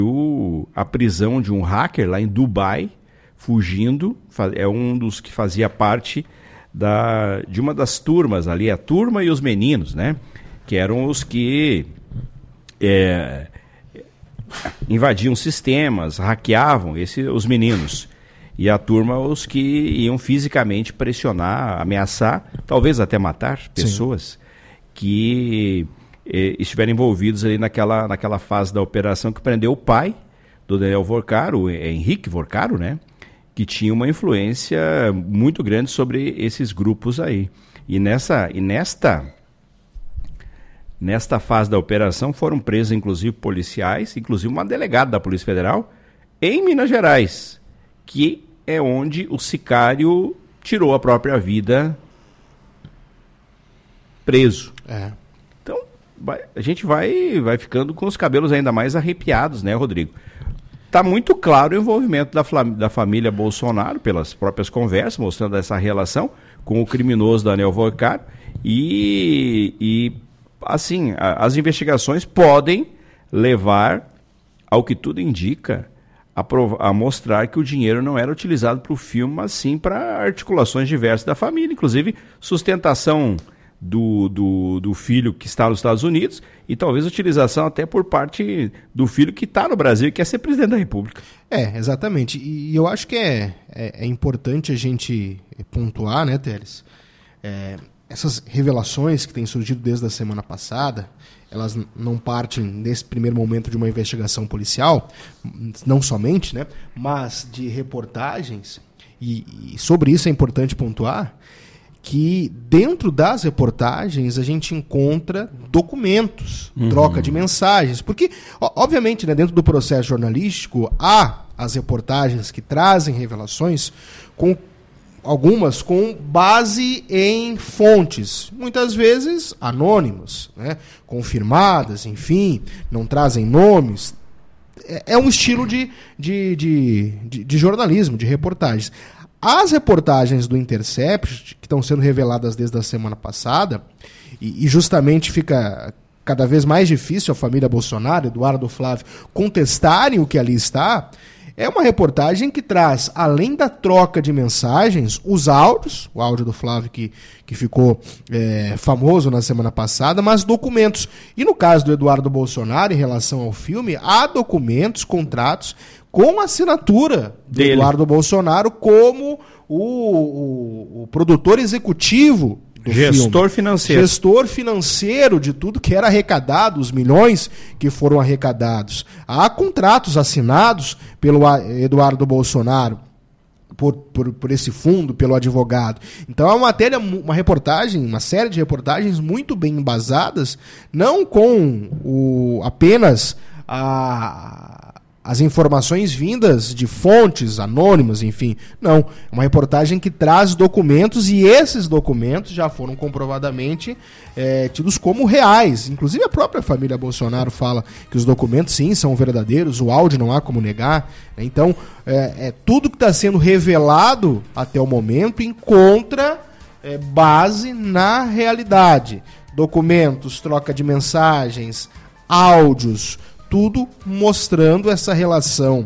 a prisão de um hacker lá em Dubai, fugindo, é um dos que fazia parte de uma das turmas ali, a turma e os meninos, né? Que eram os que invadiam sistemas, hackeavam os meninos. E a turma, os que iam fisicamente pressionar, ameaçar, talvez até matar pessoas que estiveram envolvidos ali naquela fase da operação que prendeu o pai do Daniel Vorcaro, o Henrique Vorcaro, né? Que tinha uma influência muito grande sobre esses grupos aí. E nesta fase da operação foram presos, inclusive, policiais, inclusive uma delegada da Polícia Federal, em Minas Gerais, que é onde o sicário tirou a própria vida preso. Então, a gente vai ficando com os cabelos ainda mais arrepiados, né, Rodrigo? Está muito claro o envolvimento da família Bolsonaro, pelas próprias conversas, mostrando essa relação com o criminoso Daniel Vorcaro. E assim, as investigações podem levar, ao que tudo indica, a mostrar que o dinheiro não era utilizado para o filme, mas sim para articulações diversas da família, inclusive sustentação do filho que está nos Estados Unidos e talvez utilização até por parte do filho que está no Brasil e quer ser presidente da República. Exatamente. E eu acho que é importante a gente pontuar, né, Teles? Essas revelações que têm surgido desde a semana passada, elas não partem nesse primeiro momento de uma investigação policial, não somente, né, mas de reportagens, e sobre isso é importante pontuar que dentro das reportagens a gente encontra documentos, troca de mensagens, porque, obviamente, né, dentro do processo jornalístico há as reportagens que trazem revelações, algumas com base em fontes, muitas vezes anônimas, né, confirmadas, enfim, não trazem nomes. É um estilo de jornalismo, de reportagens. As reportagens do Intercept, que estão sendo reveladas desde a semana passada, e justamente fica cada vez mais difícil a família Bolsonaro, Eduardo Flávio, contestarem o que ali está, é uma reportagem que traz, além da troca de mensagens, os áudios, o áudio do Flávio que ficou famoso na semana passada, mas documentos. E no caso do Eduardo Bolsonaro, em relação ao filme, há documentos, contratos, com a assinatura do Eduardo Bolsonaro como o produtor executivo do gestor filme. Financeiro. Gestor financeiro de tudo que era arrecadado, os milhões que foram arrecadados. Há contratos assinados pelo Eduardo Bolsonaro por esse fundo, pelo advogado. Então é uma reportagem, uma série de reportagens muito bem embasadas, não com apenas as informações vindas de fontes anônimas, enfim. Não, é uma reportagem que traz documentos e esses documentos já foram comprovadamente tidos como reais. Inclusive a própria família Bolsonaro fala que os documentos sim são verdadeiros, o áudio não há como negar. Então, tudo que está sendo revelado até o momento encontra base na realidade. Documentos, troca de mensagens, áudios, tudo mostrando essa relação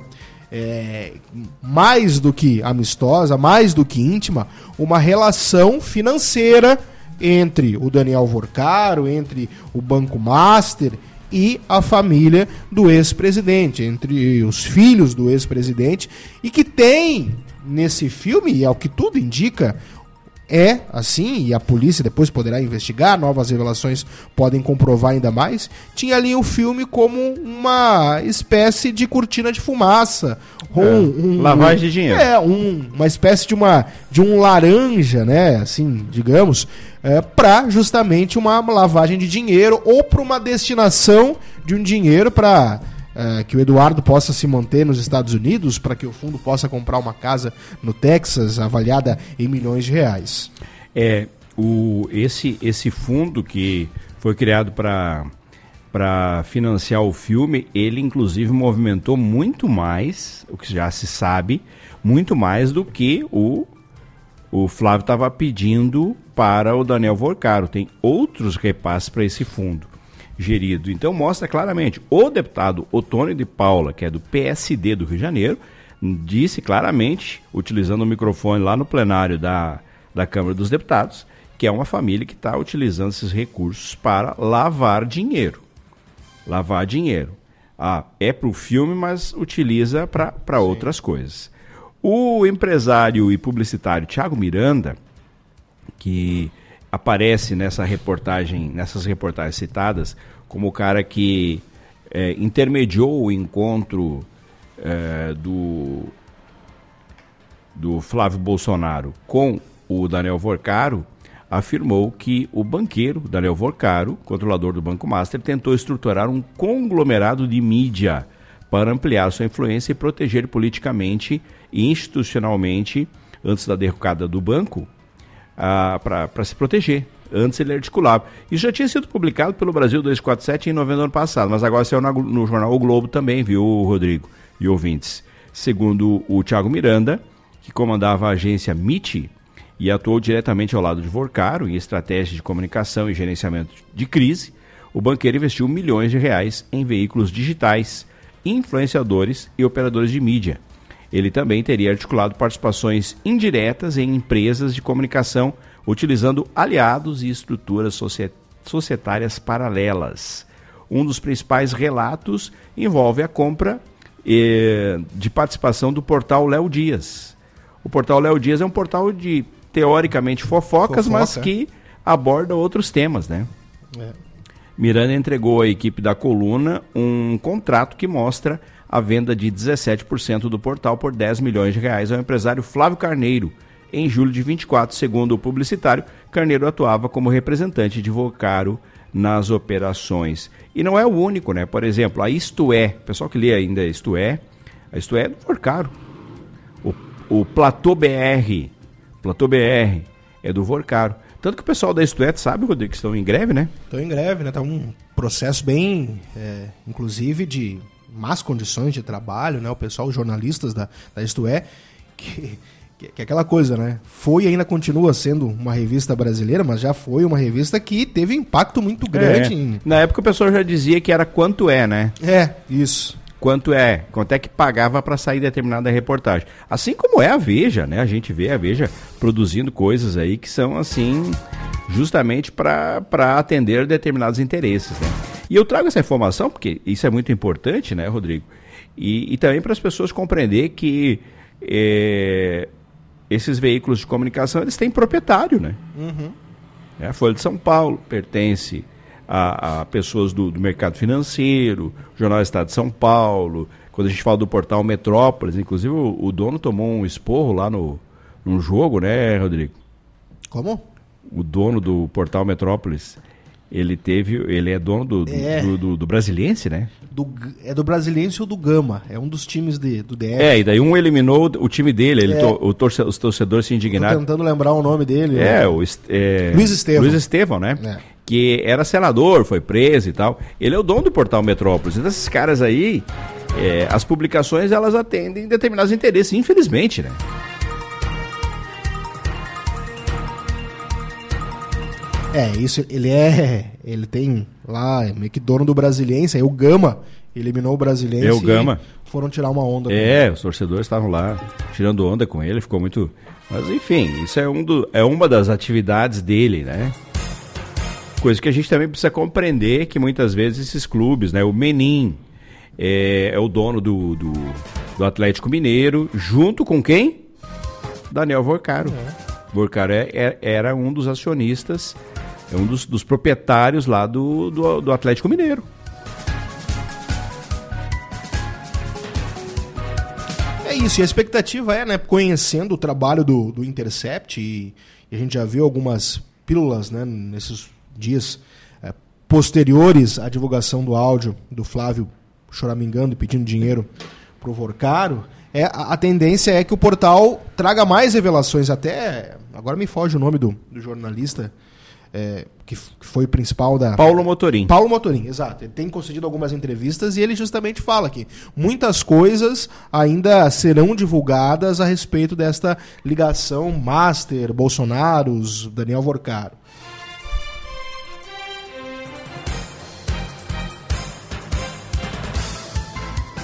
mais do que amistosa, mais do que íntima, uma relação financeira entre o Daniel Vorcaro, entre o Banco Master e a família do ex-presidente, entre os filhos do ex-presidente, e que tem nesse filme, e ao que tudo indica, assim, e a polícia depois poderá investigar, novas revelações podem comprovar ainda mais, tinha ali o filme como uma espécie de cortina de fumaça. Lavagem de dinheiro. Uma espécie de um laranja, né, assim, digamos, para justamente uma lavagem de dinheiro ou para uma destinação de um dinheiro para que o Eduardo possa se manter nos Estados Unidos, para que o fundo possa comprar uma casa no Texas avaliada em milhões de reais. Esse fundo que foi criado para financiar o filme, ele inclusive movimentou muito mais, o que já se sabe, muito mais do que o Flávio estava pedindo para o Daniel Vorcaro. Tem outros repasses para esse fundo. gerido. Então mostra claramente, o deputado Otônio de Paula, que é do PSD do Rio de Janeiro, disse claramente, utilizando o microfone lá no plenário da Câmara dos Deputados, que é uma família que está utilizando esses recursos para lavar dinheiro. Lavar dinheiro. É para o filme, mas utiliza para outras coisas. O empresário e publicitário Thiago Miranda, que aparece nessas reportagens citadas, como o cara que intermediou o encontro do Flávio Bolsonaro com o Daniel Vorcaro, afirmou que o banqueiro Daniel Vorcaro, controlador do Banco Master, tentou estruturar um conglomerado de mídia para ampliar sua influência e proteger politicamente e institucionalmente, antes da derrocada do banco, para se proteger. Antes ele articulava. Isso já tinha sido publicado pelo Brasil 247 em novembro do ano passado, mas agora saiu no jornal O Globo também, viu, Rodrigo e ouvintes. Segundo o Thiago Miranda, que comandava a agência MIT e atuou diretamente ao lado de Vorcaro em estratégia de comunicação e gerenciamento de crise, o banqueiro investiu milhões de reais em veículos digitais, influenciadores e operadores de mídia. Ele também teria articulado participações indiretas em empresas de comunicação, utilizando aliados e estruturas societárias paralelas. Um dos principais relatos envolve a compra de participação do portal Léo Dias. O portal Léo Dias é um portal de, teoricamente, fofocas, mas que aborda outros temas, né? Miranda entregou à equipe da coluna um contrato que mostra a venda de 17% do portal por 10 milhões de reais ao empresário Flávio Carneiro, em julho de 24. Segundo o publicitário, Carneiro atuava como representante de Vorcaro nas operações. E não é o único, né? Por exemplo, a Isto É, o pessoal que lê ainda a Isto É do Vorcaro. O Platô BR é do Vorcaro. Tanto que o pessoal da Isto É, sabe, Rodrigo, que estão em greve, né? Estão em greve, né? Tá um processo bem, inclusive, de más condições de trabalho, né? O pessoal, os jornalistas da Isto É, que é aquela coisa, né? Foi e ainda continua sendo uma revista brasileira, mas já foi uma revista que teve impacto muito grande. Na época o pessoal já dizia que era quanto é, né? Isso. Quanto é que pagava para sair determinada reportagem. Assim como é a Veja, né? A gente vê a Veja produzindo coisas aí que são, assim, justamente para atender determinados interesses, né? E eu trago essa informação porque isso é muito importante, né, Rodrigo? E também para as pessoas compreender que esses veículos de comunicação, eles têm proprietário, né? Uhum. A Folha de São Paulo pertence a pessoas do mercado financeiro, o Jornal do Estado de São Paulo. Quando a gente fala do portal Metrópolis, inclusive o dono tomou um esporro lá num jogo, né, Rodrigo? Como? O dono do portal Metrópolis, ele é dono do Brasiliense, né? É do Brasiliense ou do Gama, é um dos times do DF. E daí um eliminou o time dele, os torcedores se indignaram. Tô tentando lembrar o nome dele. Luiz Estevão, né? Que era senador, foi preso e tal. Ele é o dono do portal Metrópolis. Então esses caras aí, as publicações, elas atendem determinados interesses, infelizmente, né? Isso, ele tem lá, meio que dono do Brasiliense, aí o Gama eliminou o Brasiliense o Gama. E foram tirar uma onda. Os torcedores estavam lá tirando onda com ele, ficou muito... Mas enfim, isso é uma das atividades dele, né? Coisa que a gente também precisa compreender, que muitas vezes esses clubes, né? O Menin é o dono do Atlético Mineiro, junto com quem? Daniel Vorcaro. Vorcaro era um dos acionistas, um dos proprietários lá do Atlético Mineiro. É isso, e a expectativa né, conhecendo o trabalho do Intercept, e a gente já viu algumas pílulas, né, nesses dias posteriores à divulgação do áudio do Flávio choramingando e pedindo dinheiro pro Vorcaro, a tendência é que o portal traga mais revelações, até, agora me foge o nome do jornalista, que foi o principal da... Paulo Motorim. Paulo Motorim, exato. Ele tem concedido algumas entrevistas e ele justamente fala que muitas coisas ainda serão divulgadas a respeito desta ligação Master, Bolsonaro, Daniel Vorcaro.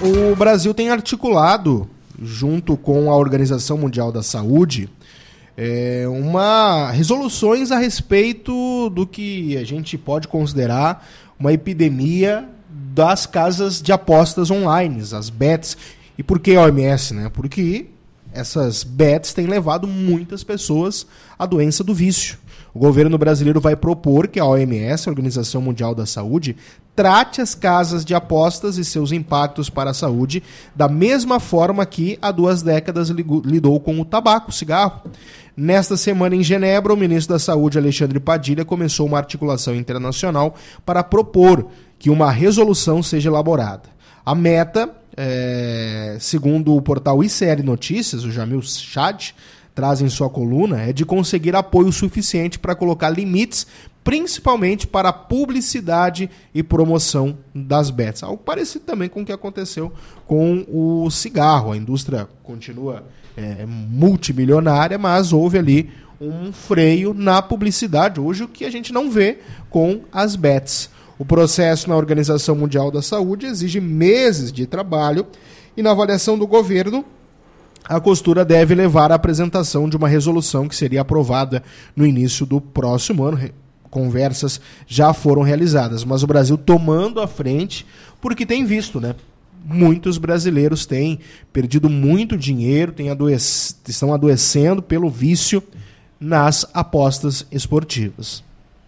O Brasil tem articulado, junto com a Organização Mundial da Saúde, resoluções a respeito do que a gente pode considerar uma epidemia das casas de apostas online, as bets. E por que a OMS? Né? Porque essas bets têm levado muitas pessoas à doença do vício. O governo brasileiro vai propor que a OMS, a Organização Mundial da Saúde, trate as casas de apostas e seus impactos para a saúde da mesma forma que há 2 décadas lidou com o tabaco, o cigarro. Nesta semana em Genebra, o ministro da Saúde, Alexandre Padilha, começou uma articulação internacional para propor que uma resolução seja elaborada. A meta, segundo o portal ICL Notícias, o Jamil Chad traz em sua coluna, é de conseguir apoio suficiente para colocar limites, principalmente para a publicidade e promoção das bets. Algo parecido também com o que aconteceu com o cigarro. A indústria continua multimilionária, mas houve ali um freio na publicidade, hoje o que a gente não vê com as bets. O processo na Organização Mundial da Saúde exige meses de trabalho e, na avaliação do governo, a costura deve levar à apresentação de uma resolução que seria aprovada no início do próximo ano. Conversas já foram realizadas, mas o Brasil tomando a frente, porque tem visto, né? Muitos brasileiros têm perdido muito dinheiro, estão adoecendo pelo vício nas apostas esportivas.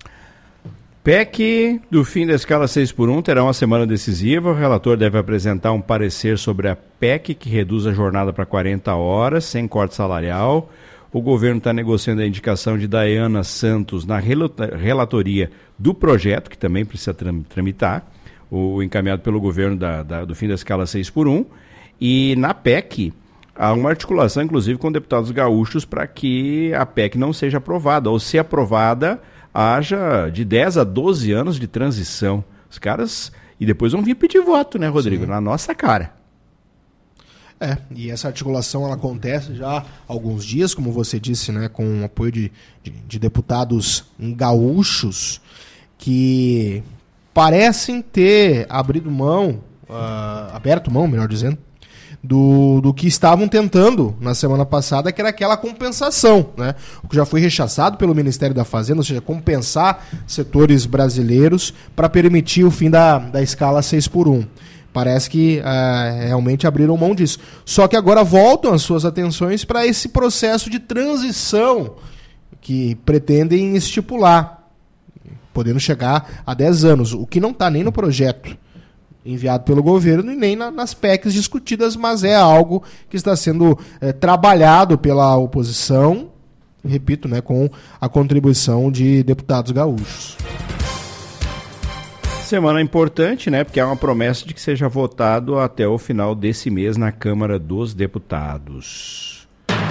PEC do fim da escala 6x1 terá uma semana decisiva. O relator deve apresentar um parecer sobre a PEC que reduz a jornada para 40 horas, sem corte salarial. O governo está negociando a indicação de Dayana Santos na relatoria do projeto, que também precisa tramitar, o encaminhado pelo governo do fim da escala 6x1. E na PEC há uma articulação, inclusive, com deputados gaúchos para que a PEC não seja aprovada, ou se aprovada, haja de 10 a 12 anos de transição. Os caras... E depois vão vir pedir voto, né, Rodrigo? Sim. Na nossa cara. E essa articulação ela acontece já há alguns dias, como você disse, né, com o apoio de deputados gaúchos que parecem ter aberto mão, melhor dizendo, do que estavam tentando na semana passada, que era aquela compensação, né? O que já foi rechaçado pelo Ministério da Fazenda, ou seja, compensar setores brasileiros para permitir o fim da escala 6x1. Parece que realmente abriram mão disso. Só que agora voltam as suas atenções para esse processo de transição que pretendem estipular, podendo chegar a 10 anos, o que não está nem no projeto enviado pelo governo e nem nas PECs discutidas, mas é algo que está sendo trabalhado pela oposição, repito, né, com a contribuição de deputados gaúchos. Semana importante, né, porque há uma promessa de que seja votado até o final desse mês na Câmara dos Deputados.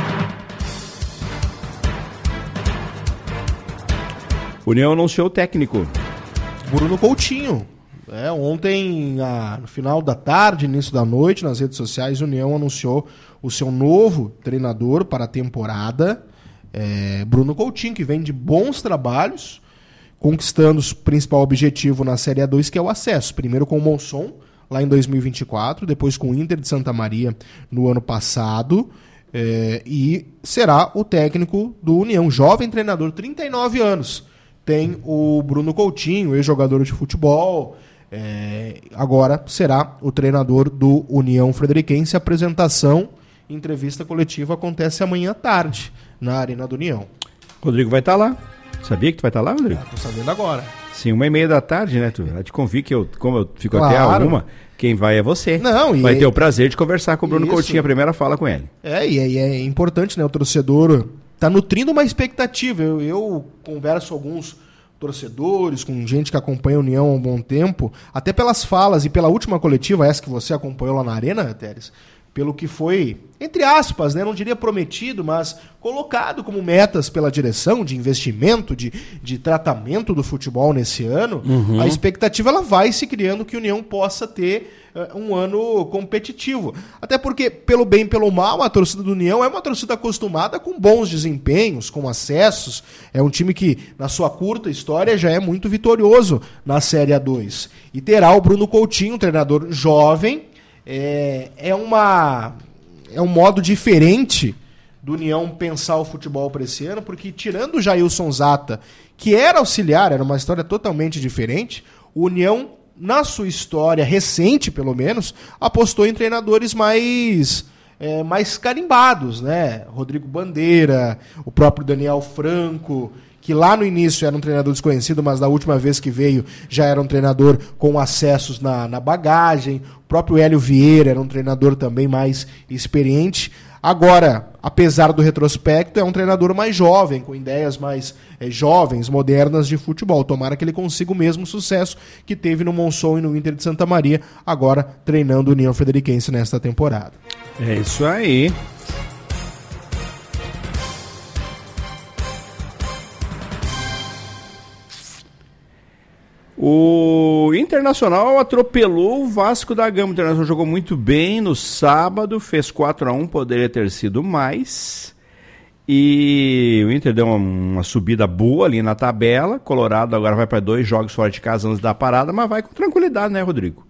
União anunciou o técnico. Bruno Coutinho. Ontem, no final da tarde, início da noite, nas redes sociais, a União anunciou o seu novo treinador para a temporada, Bruno Coutinho, que vem de bons trabalhos, conquistando o principal objetivo na Série A2, que é o acesso. Primeiro com o Monson, lá em 2024, depois com o Inter de Santa Maria no ano passado, e será o técnico do União, jovem treinador, 39 anos. Tem o Bruno Coutinho, ex-jogador de futebol, agora será o treinador do União Frederiquense. A apresentação, entrevista coletiva, acontece amanhã à tarde, na Arena do União. Rodrigo vai estar lá. Sabia que tu vai estar lá, Rodrigo? Tô sabendo agora. Sim, 1h30 da tarde, né? Eu te convido que como eu fico até a 1, quem vai é você. Vai ter o prazer de conversar com o Bruno Coutinho, a primeira fala com ele. E é importante, né? O torcedor tá nutrindo uma expectativa. Eu converso com alguns torcedores, com gente que acompanha a União há um bom tempo, até pelas falas e pela última coletiva, essa que você acompanhou lá na Arena, Teres, pelo que foi, entre aspas, né, não diria prometido, mas colocado como metas pela direção de investimento, de tratamento do futebol nesse ano, a expectativa ela vai se criando que a União possa ter um ano competitivo. Até porque, pelo bem e pelo mal, a torcida do União é uma torcida acostumada com bons desempenhos, com acessos. É um time que, na sua curta história, já é muito vitorioso na Série A2. E terá o Bruno Coutinho, um treinador jovem, é um modo diferente do União pensar o futebol para esse ano, porque tirando o Jailson Zata, que era auxiliar, era uma história totalmente diferente, o União, na sua história recente, pelo menos, apostou em treinadores mais carimbados, né? Rodrigo Bandeira, o próprio Daniel Franco, que lá no início era um treinador desconhecido, mas da última vez que veio já era um treinador com acessos na bagagem. O próprio Hélio Vieira era um treinador também mais experiente. Agora, apesar do retrospecto, é um treinador mais jovem, com ideias mais jovens, modernas de futebol. Tomara que ele consiga o mesmo sucesso que teve no Monson e no Inter de Santa Maria, agora treinando o União Frederiquense nesta temporada. É isso aí. O Internacional atropelou o Vasco da Gama. O Internacional jogou muito bem no sábado, fez 4-1, poderia ter sido mais. E o Inter deu uma subida boa ali na tabela. Colorado agora vai para 2 jogos fora de casa antes da parada, mas vai com tranquilidade, né, Rodrigo?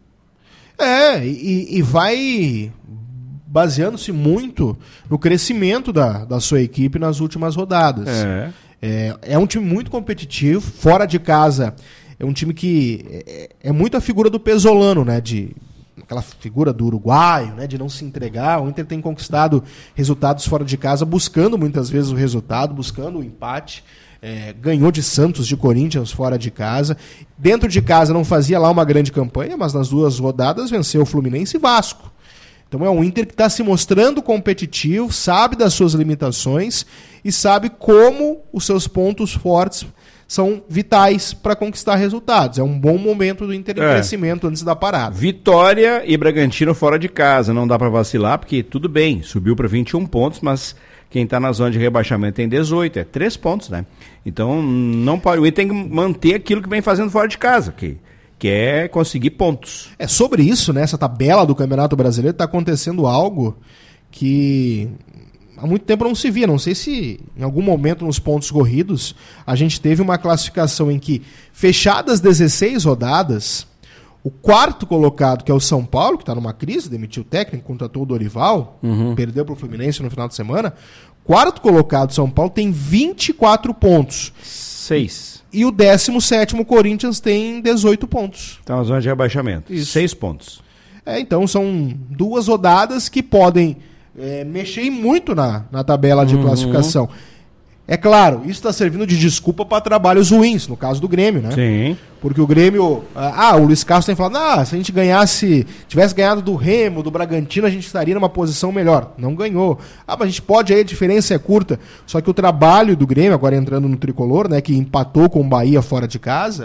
E vai baseando-se muito no crescimento da sua equipe nas últimas rodadas. É um time muito competitivo, fora de casa. É um time que é muito a figura do Pesolano, né? Aquela figura do uruguaio, né? De não se entregar. O Inter tem conquistado resultados fora de casa, buscando muitas vezes o resultado, buscando o empate. Ganhou de Santos, de Corinthians fora de casa. Dentro de casa não fazia lá uma grande campanha, mas nas 2 rodadas venceu o Fluminense e Vasco. Então é um Inter que está se mostrando competitivo, sabe das suas limitações e sabe como os seus pontos fortes são vitais para conquistar resultados. É um bom momento do Inter em crescimento antes da parada. Vitória e Bragantino fora de casa. Não dá para vacilar, porque tudo bem, subiu para 21 pontos, mas quem está na zona de rebaixamento tem 18, 3 pontos, né? Então não pode, o Inter tem que manter aquilo que vem fazendo fora de casa, que é conseguir pontos. Sobre isso, nessa tabela do Campeonato Brasileiro, está acontecendo algo que há muito tempo não se via. Não sei se em algum momento nos pontos corridos a gente teve uma classificação em que, fechadas 16 rodadas, o 4º colocado, que é o São Paulo, que está numa crise, demitiu o técnico, contratou o Dorival, perdeu para o Fluminense no final de semana. 4º colocado, São Paulo, tem 24 pontos. 6. E o 17º Corinthians tem 18 pontos. Está na zona de rebaixamento. Isso. 6 pontos. Então são 2 rodadas que podem mexer muito na tabela de classificação. É claro, isso está servindo de desculpa para trabalhos ruins, no caso do Grêmio, né? Sim. Porque o Grêmio... o Luiz Castro tem falado, se a gente tivesse ganhado do Remo, do Bragantino, a gente estaria numa posição melhor. Não ganhou. Mas a gente pode, aí a diferença é curta. Só que o trabalho do Grêmio, agora entrando no tricolor, né, que empatou com o Bahia fora de casa,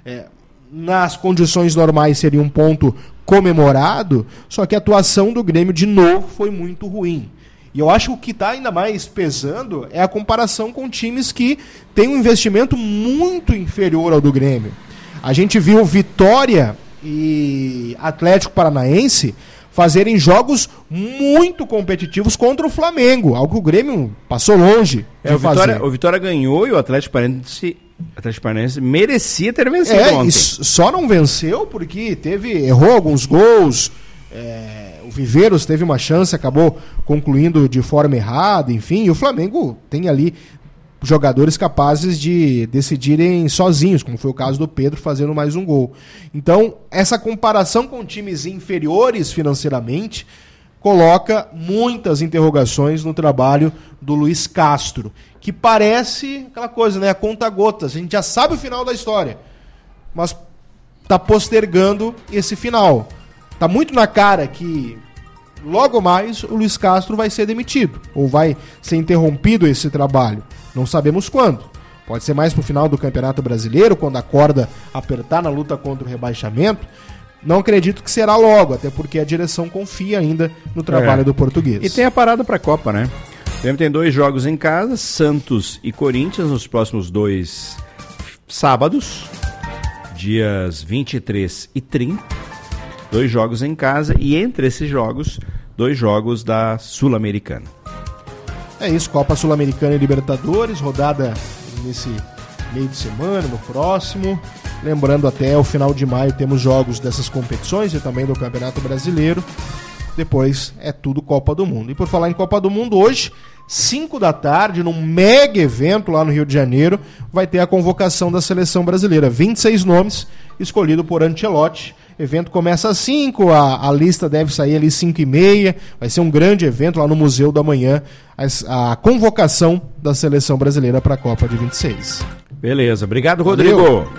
nas condições normais seria um ponto comemorado, só que a atuação do Grêmio, de novo, foi muito ruim. E eu acho que o que está ainda mais pesando é a comparação com times que têm um investimento muito inferior ao do Grêmio. A gente viu Vitória e Atlético Paranaense fazerem jogos muito competitivos contra o Flamengo, algo que o Grêmio passou longe de fazer. O Vitória ganhou e o Atlético Paranaense merecia ter vencido ontem. Só não venceu porque errou alguns gols. O Viveiros teve uma chance, acabou concluindo de forma errada, enfim, e o Flamengo tem ali jogadores capazes de decidirem sozinhos, como foi o caso do Pedro fazendo mais um gol. Então, essa comparação com times inferiores financeiramente coloca muitas interrogações no trabalho do Luiz Castro, que parece aquela coisa, né, a conta-gotas. A gente já sabe o final da história, mas está postergando esse final. Tá muito na cara que logo mais o Luiz Castro vai ser demitido, ou vai ser interrompido esse trabalho. Não sabemos quando. Pode ser mais pro final do Campeonato Brasileiro, quando a corda apertar na luta contra o rebaixamento. Não acredito que será logo, até porque a direção confia ainda no trabalho do português. E tem a parada pra Copa, né? O Grêmio tem 2 jogos em casa, Santos e Corinthians, nos próximos 2 sábados, dias 23 e 30. 2 jogos em casa e entre esses jogos, 2 jogos da Sul-Americana. É isso, Copa Sul-Americana e Libertadores, rodada nesse meio de semana, no próximo. Lembrando, até o final de maio temos jogos dessas competições e também do Campeonato Brasileiro. Depois é tudo Copa do Mundo. E por falar em Copa do Mundo, hoje, 5 da tarde, num mega evento lá no Rio de Janeiro, vai ter a convocação da Seleção Brasileira. 26 nomes, escolhido por Ancelotti. O evento começa às 5, a lista deve sair ali às 5h30. Vai ser um grande evento lá no Museu da Manhã, a convocação da Seleção Brasileira para a Copa de 26. Beleza, obrigado, Rodrigo. Valeu.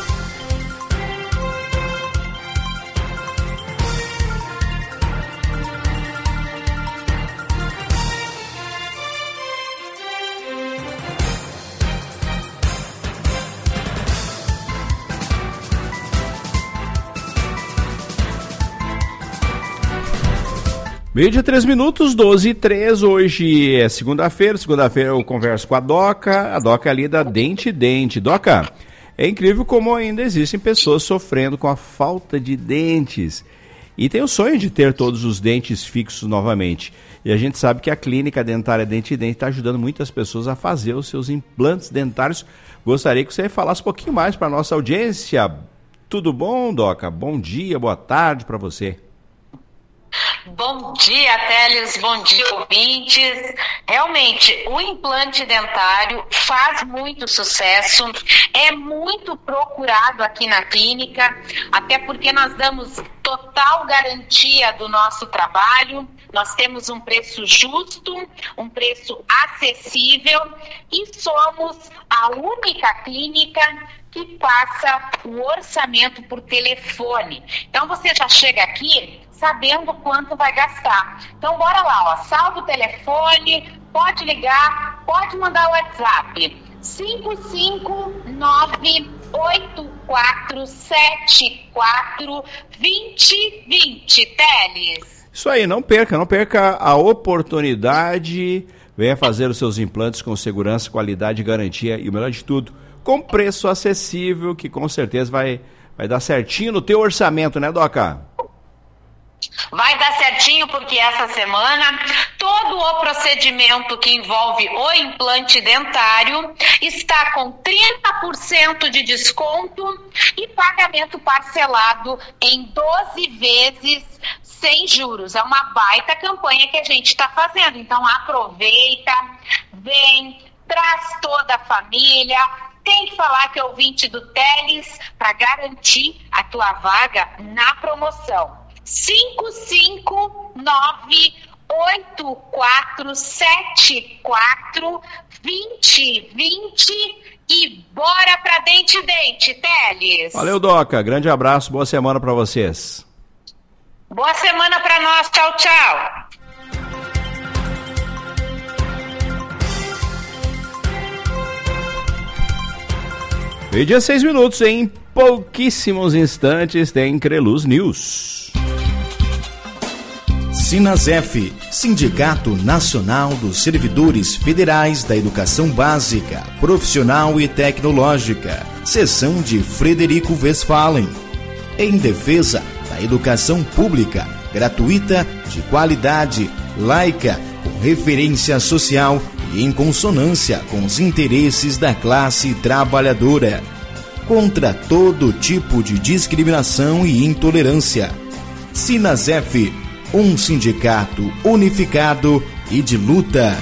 Meio-dia, 3 minutos, 12h03, hoje é segunda-feira eu converso com a Doca ali da Dente Dente. Doca, é incrível como ainda existem pessoas sofrendo com a falta de dentes e tem o sonho de ter todos os dentes fixos novamente. E a gente sabe que a clínica dentária Dente Dente está ajudando muitas pessoas a fazer os seus implantes dentários. Gostaria que você falasse um pouquinho mais para a nossa audiência. Tudo bom, Doca? Bom dia, boa tarde para você. Bom dia, Teles, bom dia, ouvintes. Realmente, o implante dentário faz muito sucesso, é muito procurado aqui na clínica, até porque nós damos total garantia do nosso trabalho, nós temos um preço justo, um preço acessível e somos a única clínica que passa o orçamento por telefone. Então você já chega aqui sabendo quanto vai gastar. Então bora lá, ó, salva o telefone, pode ligar, pode mandar o WhatsApp. 55984742020, Teles. Isso aí, não perca a oportunidade. Venha fazer os seus implantes com segurança, qualidade, garantia e o melhor de tudo, com preço acessível, que com certeza vai dar certinho no teu orçamento, né, Doca? Vai dar certinho, porque essa semana todo o procedimento que envolve o implante dentário está com 30% de desconto e pagamento parcelado em 12 vezes sem juros. É uma baita campanha que a gente está fazendo, então aproveita, vem, traz toda a família. Tem que falar que é ouvinte do Teles para garantir a tua vaga na promoção. 55984742020 e bora pra Dente Dente, Teles. Valeu, Doca. Grande abraço, boa semana pra vocês. Boa semana pra nós. Tchau, tchau. Meio-dia, 6 minutos, em pouquíssimos instantes tem Creluz News. Sinasef, Sindicato Nacional dos Servidores Federais da Educação Básica, Profissional e Tecnológica, Seção de Frederico Westphalen, em defesa da educação pública, gratuita, de qualidade, laica, com referência social e em consonância com os interesses da classe trabalhadora, contra todo tipo de discriminação e intolerância. Sinasef, um sindicato unificado e de luta.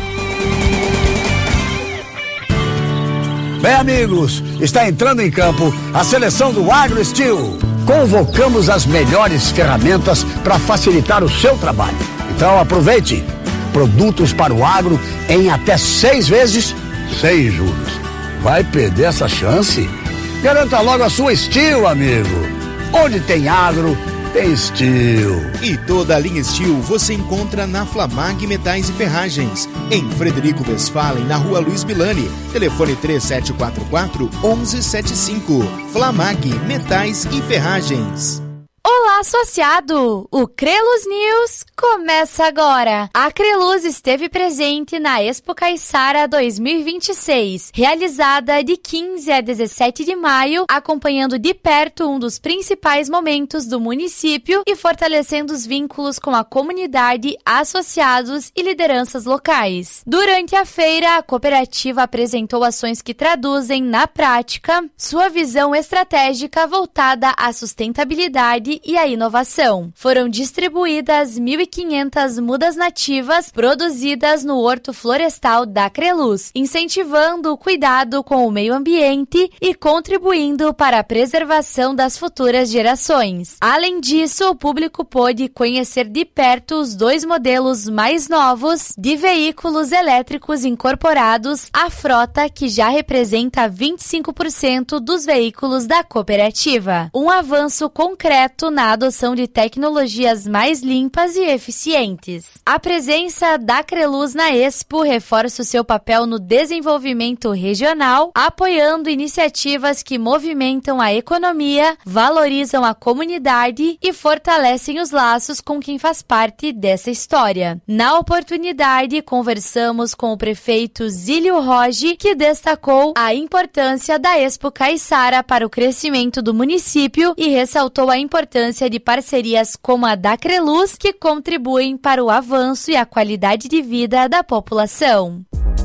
Bem, amigos, está entrando em campo a seleção do AgroSteel. Convocamos as melhores ferramentas para facilitar o seu trabalho. Então aproveite. Produtos para o agro em até 6 vezes sem juros. Vai perder essa chance? Garanta logo a sua Steel, amigo. Onde tem agro, tem Steel. E toda a linha Steel você encontra na Flamag Metais e Ferragens, em Frederico Westphalen, na Rua Luiz Milani. Telefone 3744-1175. Flamag Metais e Ferragens. Olá, associado! O Creluz News começa começa agora. A Creluz esteve presente na Expo Caiçara 2026, realizada de 15 a 17 de maio, acompanhando de perto um dos principais momentos do município e fortalecendo os vínculos com a comunidade, associados e lideranças locais. Durante a feira, a cooperativa apresentou ações que traduzem, na prática, sua visão estratégica voltada à sustentabilidade e à inovação. Foram distribuídas 1.500 mudas nativas produzidas no Horto Florestal da Creluz, incentivando o cuidado com o meio ambiente e contribuindo para a preservação das futuras gerações. Além disso, o público pôde conhecer de perto os 2 modelos mais novos de veículos elétricos incorporados à frota, que já representa 25% dos veículos da cooperativa. Um avanço concreto na adoção de tecnologias mais limpas e eficientes. A presença da Creluz na Expo reforça o seu papel no desenvolvimento regional, apoiando iniciativas que movimentam a economia, valorizam a comunidade e fortalecem os laços com quem faz parte dessa história. Na oportunidade, conversamos com o prefeito Zílio Roge, que destacou a importância da Expo Caiçara para o crescimento do município e ressaltou a importância de parcerias como a da Creluz, que contribuem para o avanço e a qualidade de vida da população.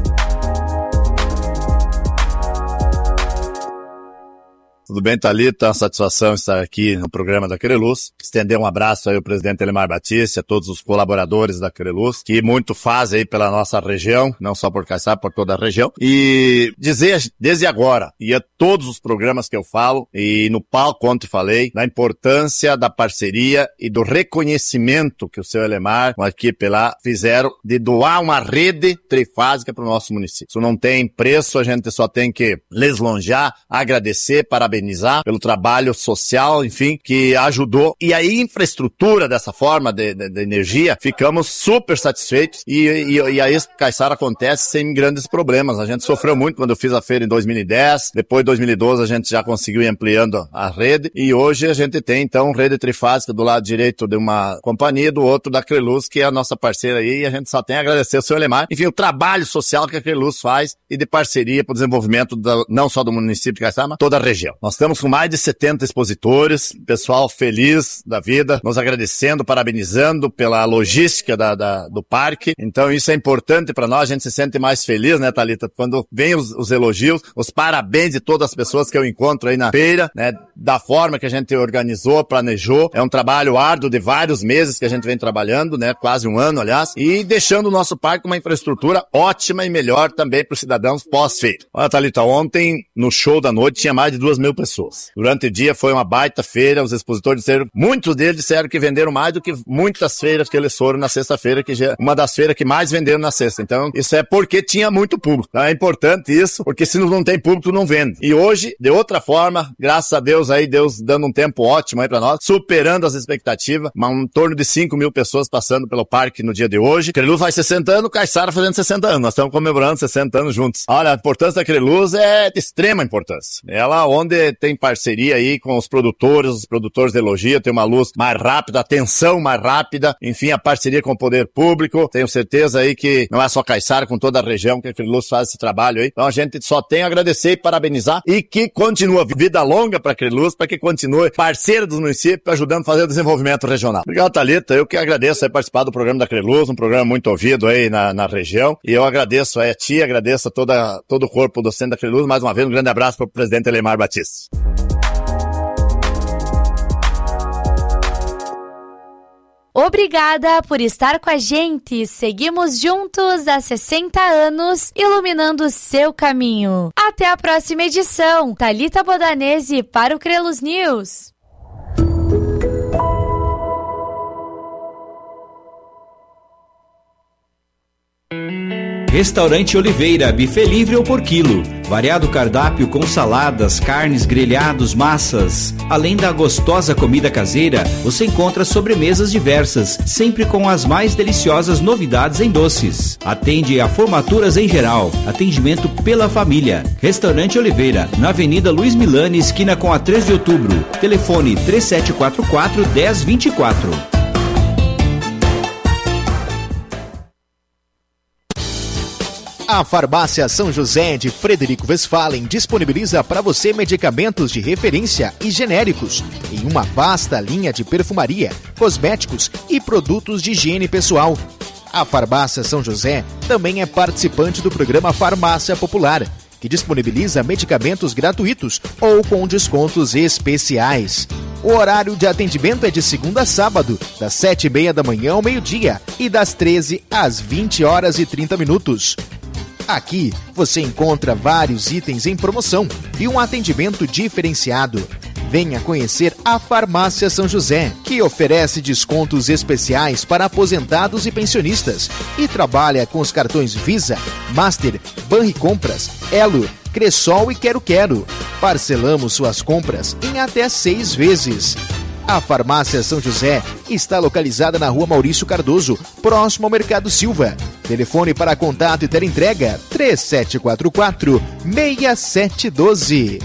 Tudo bem, Thalita? Satisfação estar aqui no programa da Creluz. Estender um abraço aí ao presidente Elemar Batista, a todos os colaboradores da Creluz, que muito fazem aí pela nossa região, não só por Caiçara, por toda a região. E dizer desde agora, e a todos os programas que eu falo, e no palco ontem falei, da importância da parceria e do reconhecimento que o seu Elemar, com a equipe lá, fizeram de doar uma rede trifásica para o nosso município. Isso não tem preço, a gente só tem que lisonjar, agradecer, parabenizar pelo trabalho social, enfim, que ajudou. E a infraestrutura dessa forma de energia, ficamos super satisfeitos e a Expo Caiçara acontece sem grandes problemas. A gente sofreu muito quando eu fiz a feira em 2010, depois de 2012 a gente já conseguiu ir ampliando a rede e hoje a gente tem então rede trifásica do lado direito de uma companhia, do outro da Creluz, que é a nossa parceira aí, e a gente só tem a agradecer ao seu Elemar. Enfim, o trabalho social que a Creluz faz e de parceria para o desenvolvimento não só do município de Caiçara, mas toda a região. Nós estamos com mais de 70 expositores, pessoal feliz da vida, nos agradecendo, parabenizando pela logística do parque. Então isso é importante para nós, a gente se sente mais feliz, né, Thalita? Quando vem os elogios, os parabéns de todas as pessoas que eu encontro aí na feira, né, da forma que a gente organizou, planejou. É um trabalho árduo de vários meses que a gente vem trabalhando, né, quase um ano, aliás, e deixando o nosso parque com uma infraestrutura ótima e melhor também para os cidadãos pós-feira. Olha, Thalita, ontem no show da noite tinha mais de 2.000 pessoas. Durante o dia foi uma baita feira, os expositores disseram, muitos deles disseram que venderam mais do que muitas feiras que eles foram na sexta-feira, que já é uma das feiras que mais venderam na sexta. Então, isso é porque tinha muito público. Então, é importante isso, porque se não tem público, não vende. E hoje, de outra forma, graças a Deus aí, Deus dando um tempo ótimo aí pra nós, superando as expectativas, em torno de 5.000 pessoas passando pelo parque no dia de hoje. Creluz faz 60 anos, Caiçara fazendo 60 anos. Nós estamos comemorando 60 anos juntos. Olha, a importância da Creluz é de extrema importância. Ela, onde tem parceria aí com os produtores de elogia, tem uma luz mais rápida, atenção mais rápida, enfim, a parceria com o poder público, tenho certeza aí que não é só Caiçara, com toda a região que a Creluz faz esse trabalho aí, então a gente só tem a agradecer e parabenizar e que continua vida longa para a Creluz, para que continue parceira dos municípios, ajudando a fazer o desenvolvimento regional. Obrigado, Thalita, eu que agradeço aí participar do programa da Creluz, um programa muito ouvido aí na região, e eu agradeço aí a ti, agradeço a todo o corpo docente da Creluz, mais uma vez um grande abraço para o presidente Elemar Batista. Obrigada por estar com a gente. Seguimos juntos há 60 anos, iluminando o seu caminho. Até a próxima edição. Thalita Bodanese para o Creluz News. Restaurante Oliveira, buffet livre ou por quilo. Variado cardápio com saladas, carnes, grelhados, massas. Além da gostosa comida caseira, você encontra sobremesas diversas, sempre com as mais deliciosas novidades em doces. Atende a formaturas em geral. Atendimento pela família. Restaurante Oliveira, na Avenida Luiz Milani, esquina com a 3 de outubro. Telefone 3744-1024. A Farmácia São José de Frederico Westphalen disponibiliza para você medicamentos de referência e genéricos em uma vasta linha de perfumaria, cosméticos e produtos de higiene pessoal. A Farmácia São José também é participante do programa Farmácia Popular, que disponibiliza medicamentos gratuitos ou com descontos especiais. O horário de atendimento é de segunda a sábado, das 7h30 da manhã ao meio-dia e das 13 às 20h30. Aqui você encontra vários itens em promoção e um atendimento diferenciado. Venha conhecer a Farmácia São José, que oferece descontos especiais para aposentados e pensionistas e trabalha com os cartões Visa, Master, Banricompras, Elo, Cressol e Quero Quero. Parcelamos suas compras em até 6 vezes. A Farmácia São José está localizada na Rua Maurício Cardoso, próximo ao Mercado Silva. Telefone para contato e teleentrega 3744-6712.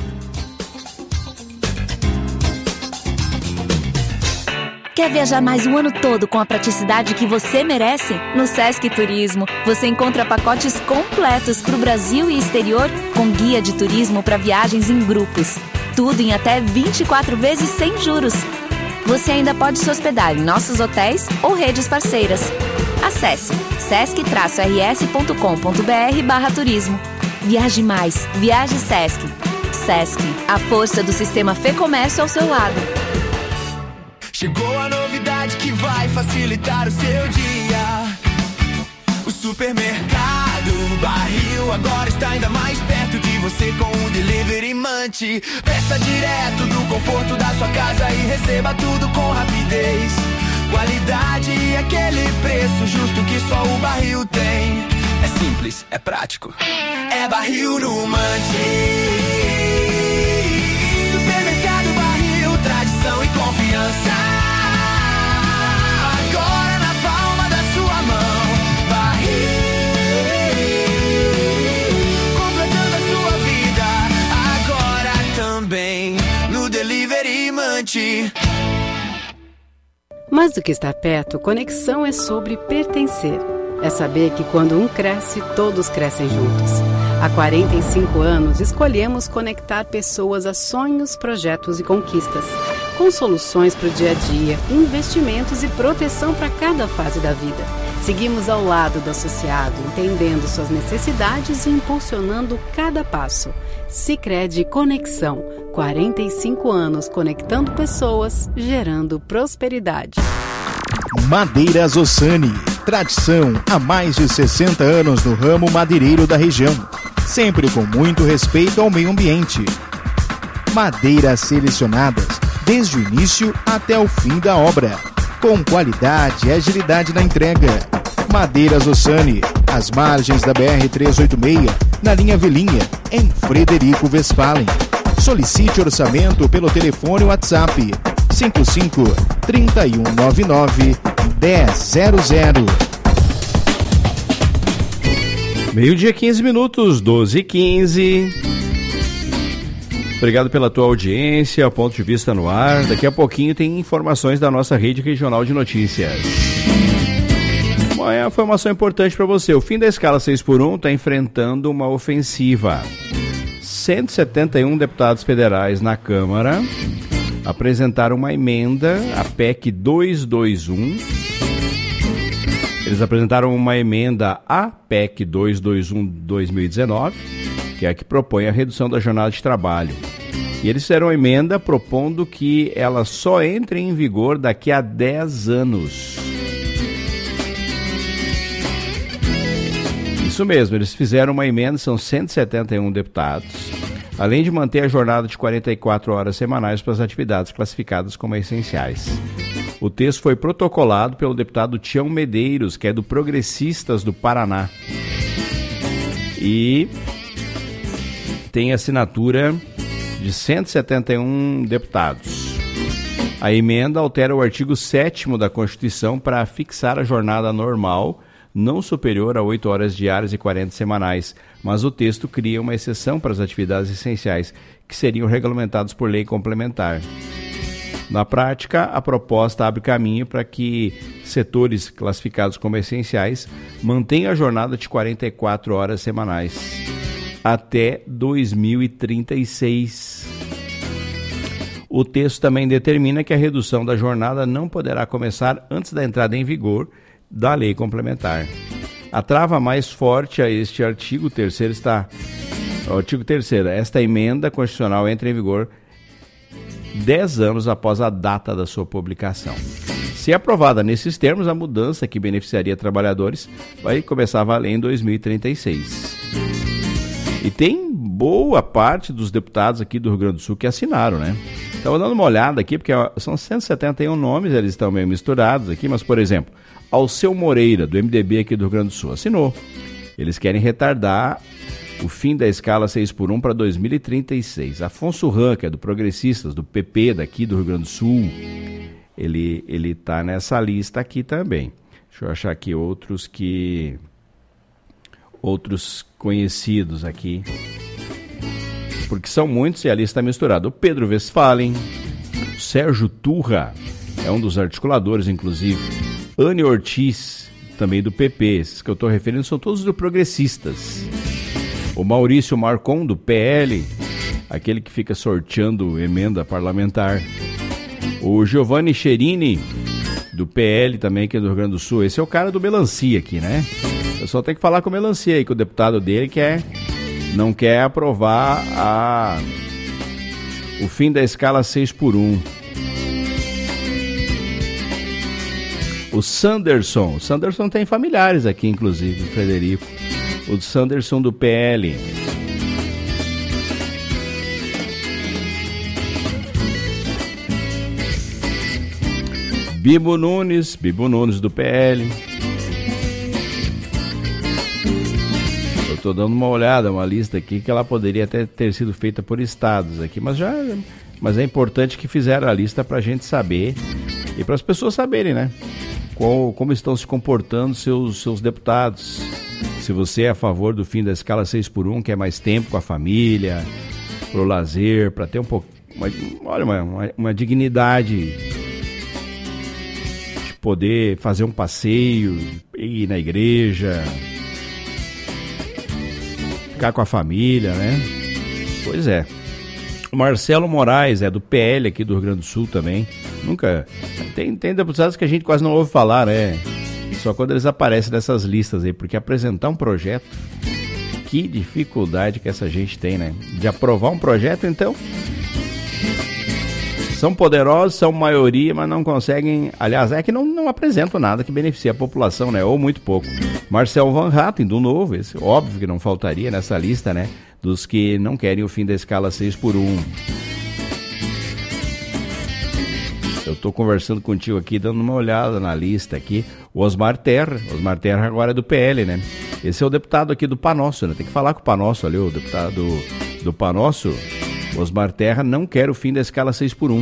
Quer viajar mais o ano todo com a praticidade que você merece? No Sesc Turismo, você encontra pacotes completos para o Brasil e exterior, com guia de turismo para viagens em grupos. Tudo em até 24 vezes sem juros. Você ainda pode se hospedar em nossos hotéis ou redes parceiras. Acesse sesc-rs.com.br/turismo. Viaje mais, viaje Sesc. Sesc, a força do sistema Fê Comércio ao seu lado. Chegou a novidade que vai facilitar o seu dia. O supermercado Barril agora está ainda mais perto de você com o Delivery Munch. Peça direto do conforto da sua casa e receba tudo com rapidez. Qualidade e aquele preço justo que só o Barril tem. É simples, é prático, é Barril no Munch. Supermercado Barril, tradição e confiança. Agora na palma da sua mão. Barril, completando a sua vida. Agora também no Delivery Munch. Mais do que estar perto, conexão é sobre pertencer. É saber que quando um cresce, todos crescem juntos. Há 45 anos, escolhemos conectar pessoas a sonhos, projetos e conquistas, com soluções para o dia a dia, investimentos e proteção para cada fase da vida. Seguimos ao lado do associado, entendendo suas necessidades e impulsionando cada passo. Sicredi Conexão, 45 anos conectando pessoas, gerando prosperidade. Madeiras Ossani, tradição há mais de 60 anos no ramo madeireiro da região, sempre com muito respeito ao meio ambiente. Madeiras selecionadas desde o início até o fim da obra, com qualidade e agilidade na entrega. Madeiras Ossani, às margens da BR-386, na linha Vilinha, em Frederico Westphalen. Solicite orçamento pelo telefone WhatsApp 55 3199 1000. Meio-dia, 15 minutos, 12h15. Obrigado pela tua audiência, Ponto de Vista no ar. Daqui a pouquinho tem informações da nossa rede regional de notícias. Uma informação importante para você. O fim da escala 6x1 está enfrentando uma ofensiva. 171 deputados federais na Câmara apresentaram uma emenda, a PEC 221. Eles apresentaram uma emenda à PEC 221-2019, que é a que propõe a redução da jornada de trabalho. E eles fizeram uma emenda propondo que ela só entre em vigor daqui a 10 anos. Isso mesmo, eles fizeram uma emenda, são 171 deputados, além de manter a jornada de 44 horas semanais para as atividades classificadas como essenciais. O texto foi protocolado pelo deputado Tião Medeiros, que é do Progressistas do Paraná. E tem assinatura de 171 deputados. A emenda altera o artigo 7º da Constituição para fixar a jornada normal não superior a 8 horas diárias e 40 semanais, mas o texto cria uma exceção para as atividades essenciais, que seriam regulamentadas por lei complementar. Na prática, a proposta abre caminho para que setores classificados como essenciais mantenham a jornada de 44 horas semanais até 2036. O texto também determina que a redução da jornada não poderá começar antes da entrada em vigor da lei complementar. A trava mais forte a este artigo 3º está... O artigo 3º, esta emenda constitucional entra em vigor 10 anos após a data da sua publicação. Se aprovada nesses termos, a mudança que beneficiaria trabalhadores vai começar a valer em 2036. E tem boa parte dos deputados aqui do Rio Grande do Sul que assinaram, né? Estava dando uma olhada aqui, porque são 171 nomes, eles estão meio misturados aqui, mas, por exemplo, Alceu Moreira, do MDB aqui do Rio Grande do Sul, assinou. Eles querem retardar o fim da escala 6x1 para 2036. Afonso Ram, que é do Progressistas, do PP daqui do Rio Grande do Sul, ele está nessa lista aqui também. Deixa eu achar aqui outros conhecidos aqui, porque são muitos e a lista está misturada. O Pedro Westphalen, o Sérgio Turra, é um dos articuladores, inclusive. Anne Ortiz, também do PP. Esses que eu estou referindo são todos do Progressistas. O Maurício Marcon, do PL, aquele que fica sorteando emenda parlamentar. O Giovanni Cherini, do PL também, que é do Rio Grande do Sul. Esse é o cara do Melancia aqui, né? Eu só tenho que falar com o Melancia aí, que o deputado dele não quer aprovar o fim da escala 6x1. O Sanderson tem familiares aqui, inclusive, Frederico. O Sanderson do PL. Bibo Nunes do PL. Eu estou dando uma olhada, uma lista aqui que ela poderia até ter sido feita por estados aqui, mas é importante que fizeram a lista para a gente saber e para as pessoas saberem, né? Como estão se comportando seus deputados. Se você é a favor do fim da escala 6x1, quer mais tempo com a família, pro lazer, para ter um pouco, uma dignidade de poder fazer um passeio, ir na igreja, ficar com a família, né? Pois é. O Marcelo Moraes é do PL aqui do Rio Grande do Sul também. Tem deputados que a gente quase não ouve falar, né? Só quando eles aparecem nessas listas aí, porque apresentar um projeto, que dificuldade que essa gente tem, né? De aprovar um projeto, então, são poderosos, são maioria, mas não conseguem, aliás, é que não apresentam nada que beneficie a população, né? Ou muito pouco. Marcel Van Hatten, do Novo, esse óbvio que não faltaria nessa lista, né? Dos que não querem o fim da escala 6x1. Eu estou conversando contigo aqui, dando uma olhada na lista aqui. O Osmar Terra agora é do PL, né? Esse é o deputado aqui do Panosso, né? Tem que falar com o Panosso ali, o deputado do Panosso. Osmar Terra não quer o fim da escala 6x1.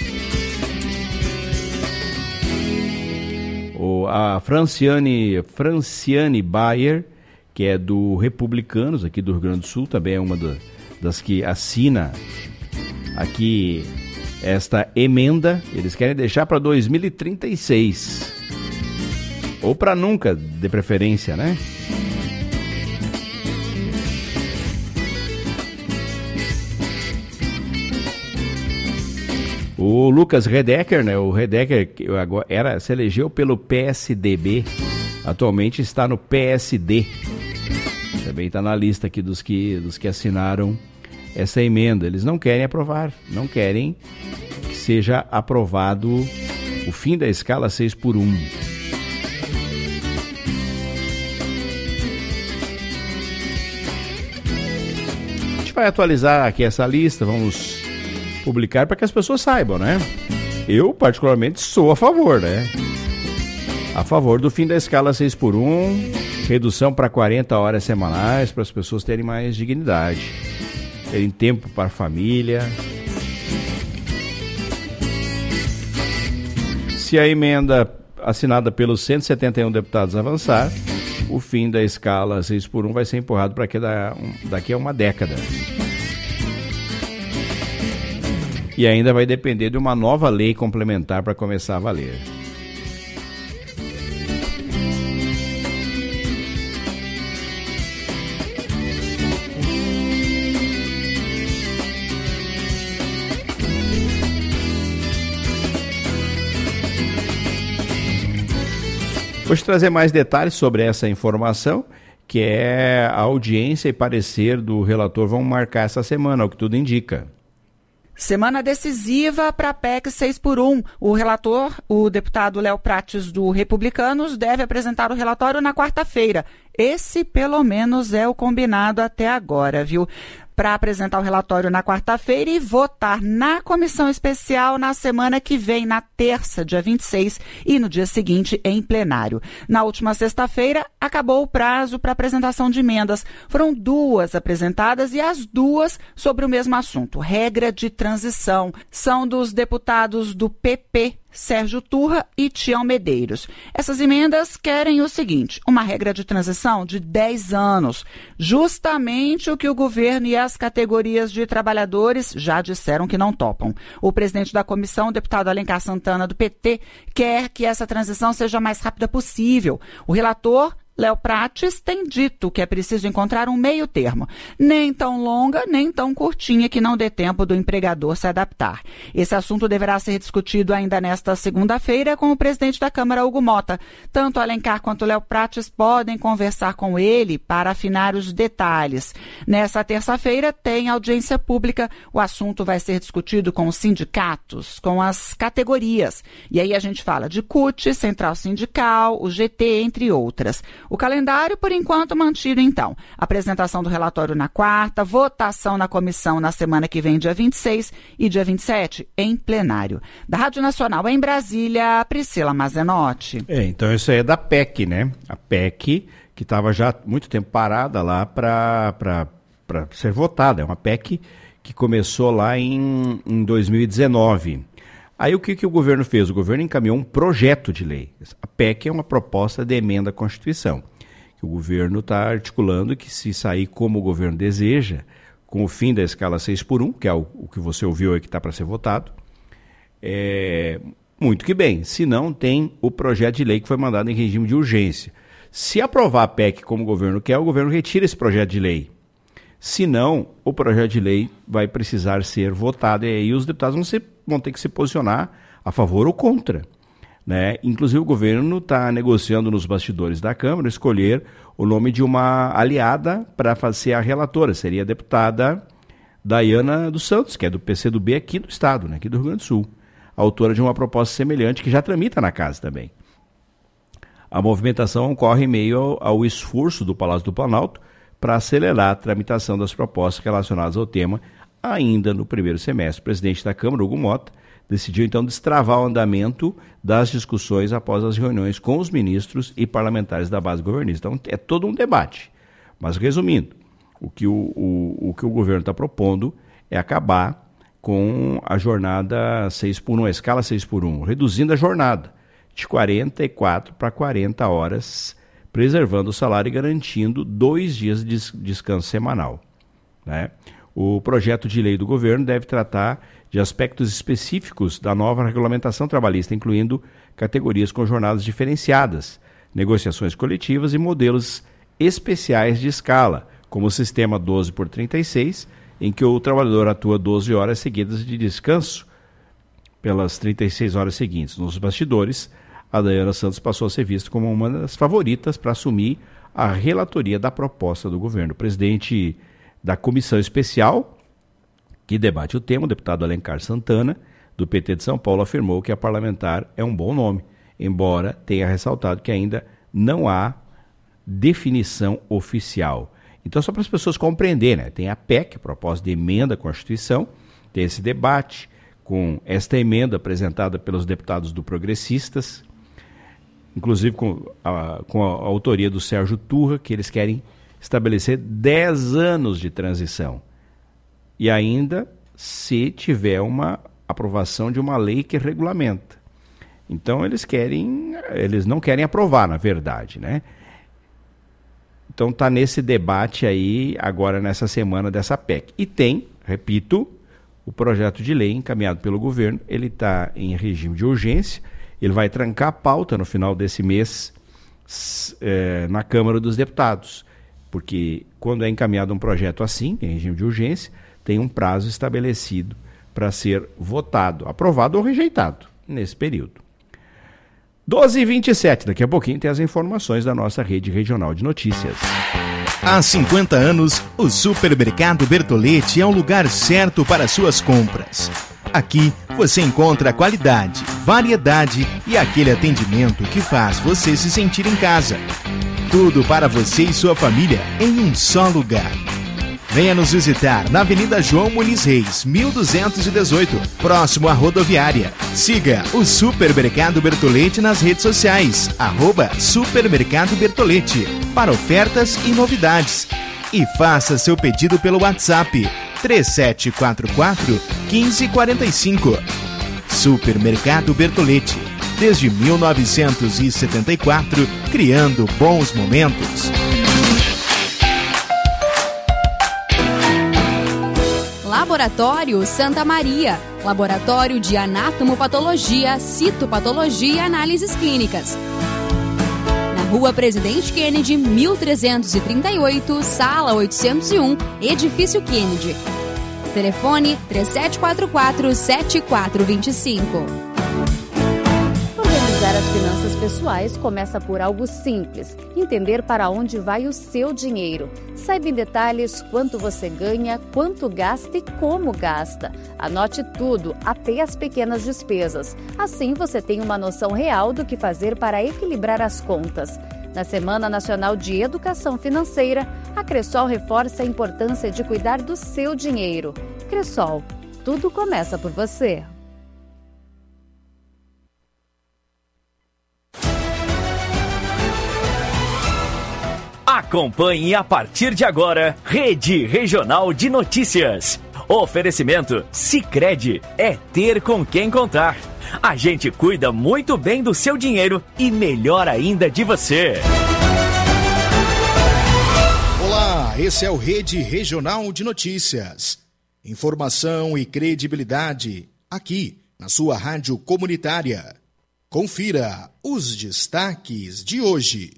A Franciane Bayer, que é do Republicanos aqui do Rio Grande do Sul, também é uma das que assina aqui esta emenda. Eles querem deixar para 2036. Ou para nunca, de preferência, né? O Lucas Redecker, né? O Redecker se elegeu pelo PSDB, atualmente está no PSD. Também está na lista aqui dos que assinaram essa emenda. Eles não querem aprovar, não querem que seja aprovado o fim da escala 6x1. A gente vai atualizar aqui essa lista, vamos publicar para que as pessoas saibam, né? Eu, particularmente, sou a favor, né? A favor do fim da escala 6x1, redução para 40 horas semanais, para as pessoas terem mais dignidade, terem tempo para a família. Se a emenda assinada pelos 171 deputados avançar, o fim da escala 6x1 vai ser empurrado para daqui a uma década. E ainda vai depender de uma nova lei complementar para começar a valer. Vou te trazer mais detalhes sobre essa informação, que é a audiência e parecer do relator vão marcar essa semana, o que tudo indica. Semana decisiva para a PEC 6x1. O relator, o deputado Léo Prates do Republicanos, deve apresentar o relatório na quarta-feira. Esse, pelo menos, é o combinado até agora, viu? Para apresentar o relatório na quarta-feira e votar na comissão especial na semana que vem, na terça, dia 26, e no dia seguinte em plenário. Na última sexta-feira, acabou o prazo para apresentação de emendas. Foram 2 apresentadas e as 2 sobre o mesmo assunto, regra de transição. São dos deputados do PP, Sérgio Turra e Tião Medeiros. Essas emendas querem o seguinte: uma regra de transição de 10 anos, justamente o que o governo e as categorias de trabalhadores já disseram que não topam. O presidente da comissão, o deputado Alencar Santana, do PT, quer que essa transição seja a mais rápida possível. O relator, Léo Prates, tem dito que é preciso encontrar um meio termo, nem tão longa, nem tão curtinha, que não dê tempo do empregador se adaptar. Esse assunto deverá ser discutido ainda nesta segunda-feira com o presidente da Câmara, Hugo Mota. Tanto Alencar quanto Léo Prates podem conversar com ele para afinar os detalhes. Nessa terça-feira tem audiência pública. O assunto vai ser discutido com os sindicatos, com as categorias. E aí a gente fala de CUT, Central Sindical, o GT, entre outras. O calendário, por enquanto, mantido, então. Apresentação do relatório na quarta, votação na comissão na semana que vem, dia 26, e dia 27, em plenário. Da Rádio Nacional em Brasília, Priscila Mazenotti. Então isso aí é da PEC, né? A PEC, que estava já há muito tempo parada lá para ser votada. É uma PEC que começou lá em 2019. Aí o que o governo fez? O governo encaminhou um projeto de lei. A PEC é uma proposta de emenda à Constituição, que o governo está articulando que, se sair como o governo deseja, com o fim da escala 6x1, que é o que você ouviu aí que está para ser votado, muito que bem. Se não, tem o projeto de lei que foi mandado em regime de urgência. Se aprovar a PEC como o governo quer, o governo retira esse projeto de lei. Se não, o projeto de lei vai precisar ser votado e aí os deputados vão ter que se posicionar a favor ou contra, né? Inclusive o governo está negociando nos bastidores da Câmara escolher o nome de uma aliada para ser a relatora. Seria a deputada Daiana dos Santos, que é do PCdoB aqui do estado, né? Aqui do Rio Grande do Sul, autora de uma proposta semelhante que já tramita na casa também. A movimentação ocorre em meio ao esforço do Palácio do Planalto para acelerar a tramitação das propostas relacionadas ao tema ainda no primeiro semestre. O presidente da Câmara, Hugo Mota, decidiu então destravar o andamento das discussões após as reuniões com os ministros e parlamentares da base governista. Então é todo um debate. Mas resumindo, o que o governo está propondo é acabar com a jornada 6x1, a escala 6x1, reduzindo a jornada de 44 para 40 horas, preservando o salário e garantindo 2 dias de descanso semanal, né? O projeto de lei do governo deve tratar de aspectos específicos da nova regulamentação trabalhista, incluindo categorias com jornadas diferenciadas, negociações coletivas e modelos especiais de escala, como o sistema 12x36, em que o trabalhador atua 12 horas seguidas de descanso pelas 36 horas seguintes. Nos bastidores, a Daiana Santos passou a ser vista como uma das favoritas para assumir a relatoria da proposta do governo. O presidente da comissão especial que debate o tema, o deputado Alencar Santana, do PT de São Paulo, afirmou que a parlamentar é um bom nome, embora tenha ressaltado que ainda não há definição oficial. Então, só para as pessoas compreenderem, né? Tem a PEC, a proposta de emenda à Constituição, tem esse debate com esta emenda apresentada pelos deputados do Progressistas, inclusive com a autoria do Sérgio Turra, que eles querem estabelecer 10 anos de transição. E ainda se tiver uma aprovação de uma lei que regulamenta. Então eles não querem aprovar, na verdade, né? Então está nesse debate aí, agora nessa semana dessa PEC. E tem, repito, O projeto de lei encaminhado pelo governo, ele está em regime de urgência, ele vai trancar a pauta no final desse mês na Câmara dos Deputados, porque quando é encaminhado um projeto assim, em regime de urgência, tem um prazo estabelecido para ser votado, aprovado ou rejeitado nesse período. 12h27, daqui a pouquinho tem as informações da nossa rede regional de notícias. Há 50 anos, o Supermercado Bertolletti é o lugar certo para suas compras. Aqui você encontra qualidade, variedade e aquele atendimento que faz você se sentir em casa. Tudo para você e sua família em um só lugar. Venha nos visitar na Avenida João Muniz Reis, 1218, próximo à rodoviária. Siga o Supermercado Bertolletti nas redes sociais, @Supermercado Bertolletti, para ofertas e novidades. E faça seu pedido pelo WhatsApp 3744-1545. Supermercado Bertolletti, desde 1974, criando bons momentos. Laboratório Santa Maria, laboratório de anatomopatologia, citopatologia e análises clínicas. Na Rua Presidente Kennedy, 1338, Sala 801, Edifício Kennedy. Telefone 3744-7425. Organizar as finanças pessoais começa por algo simples: entender para onde vai o seu dinheiro. Saiba em detalhes quanto você ganha, quanto gasta e como gasta. Anote tudo, até as pequenas despesas. Assim você tem uma noção real do que fazer para equilibrar as contas. Na Semana Nacional de Educação Financeira, a Cressol reforça a importância de cuidar do seu dinheiro. Cressol, tudo começa por você. Acompanhe a partir de agora Rede Regional de Notícias. Oferecimento Sicredi, é ter com quem contar. A gente cuida muito bem do seu dinheiro e melhor ainda de você. Olá, esse é o Rede Regional de Notícias. Informação e credibilidade aqui na sua rádio comunitária. Confira os destaques de hoje.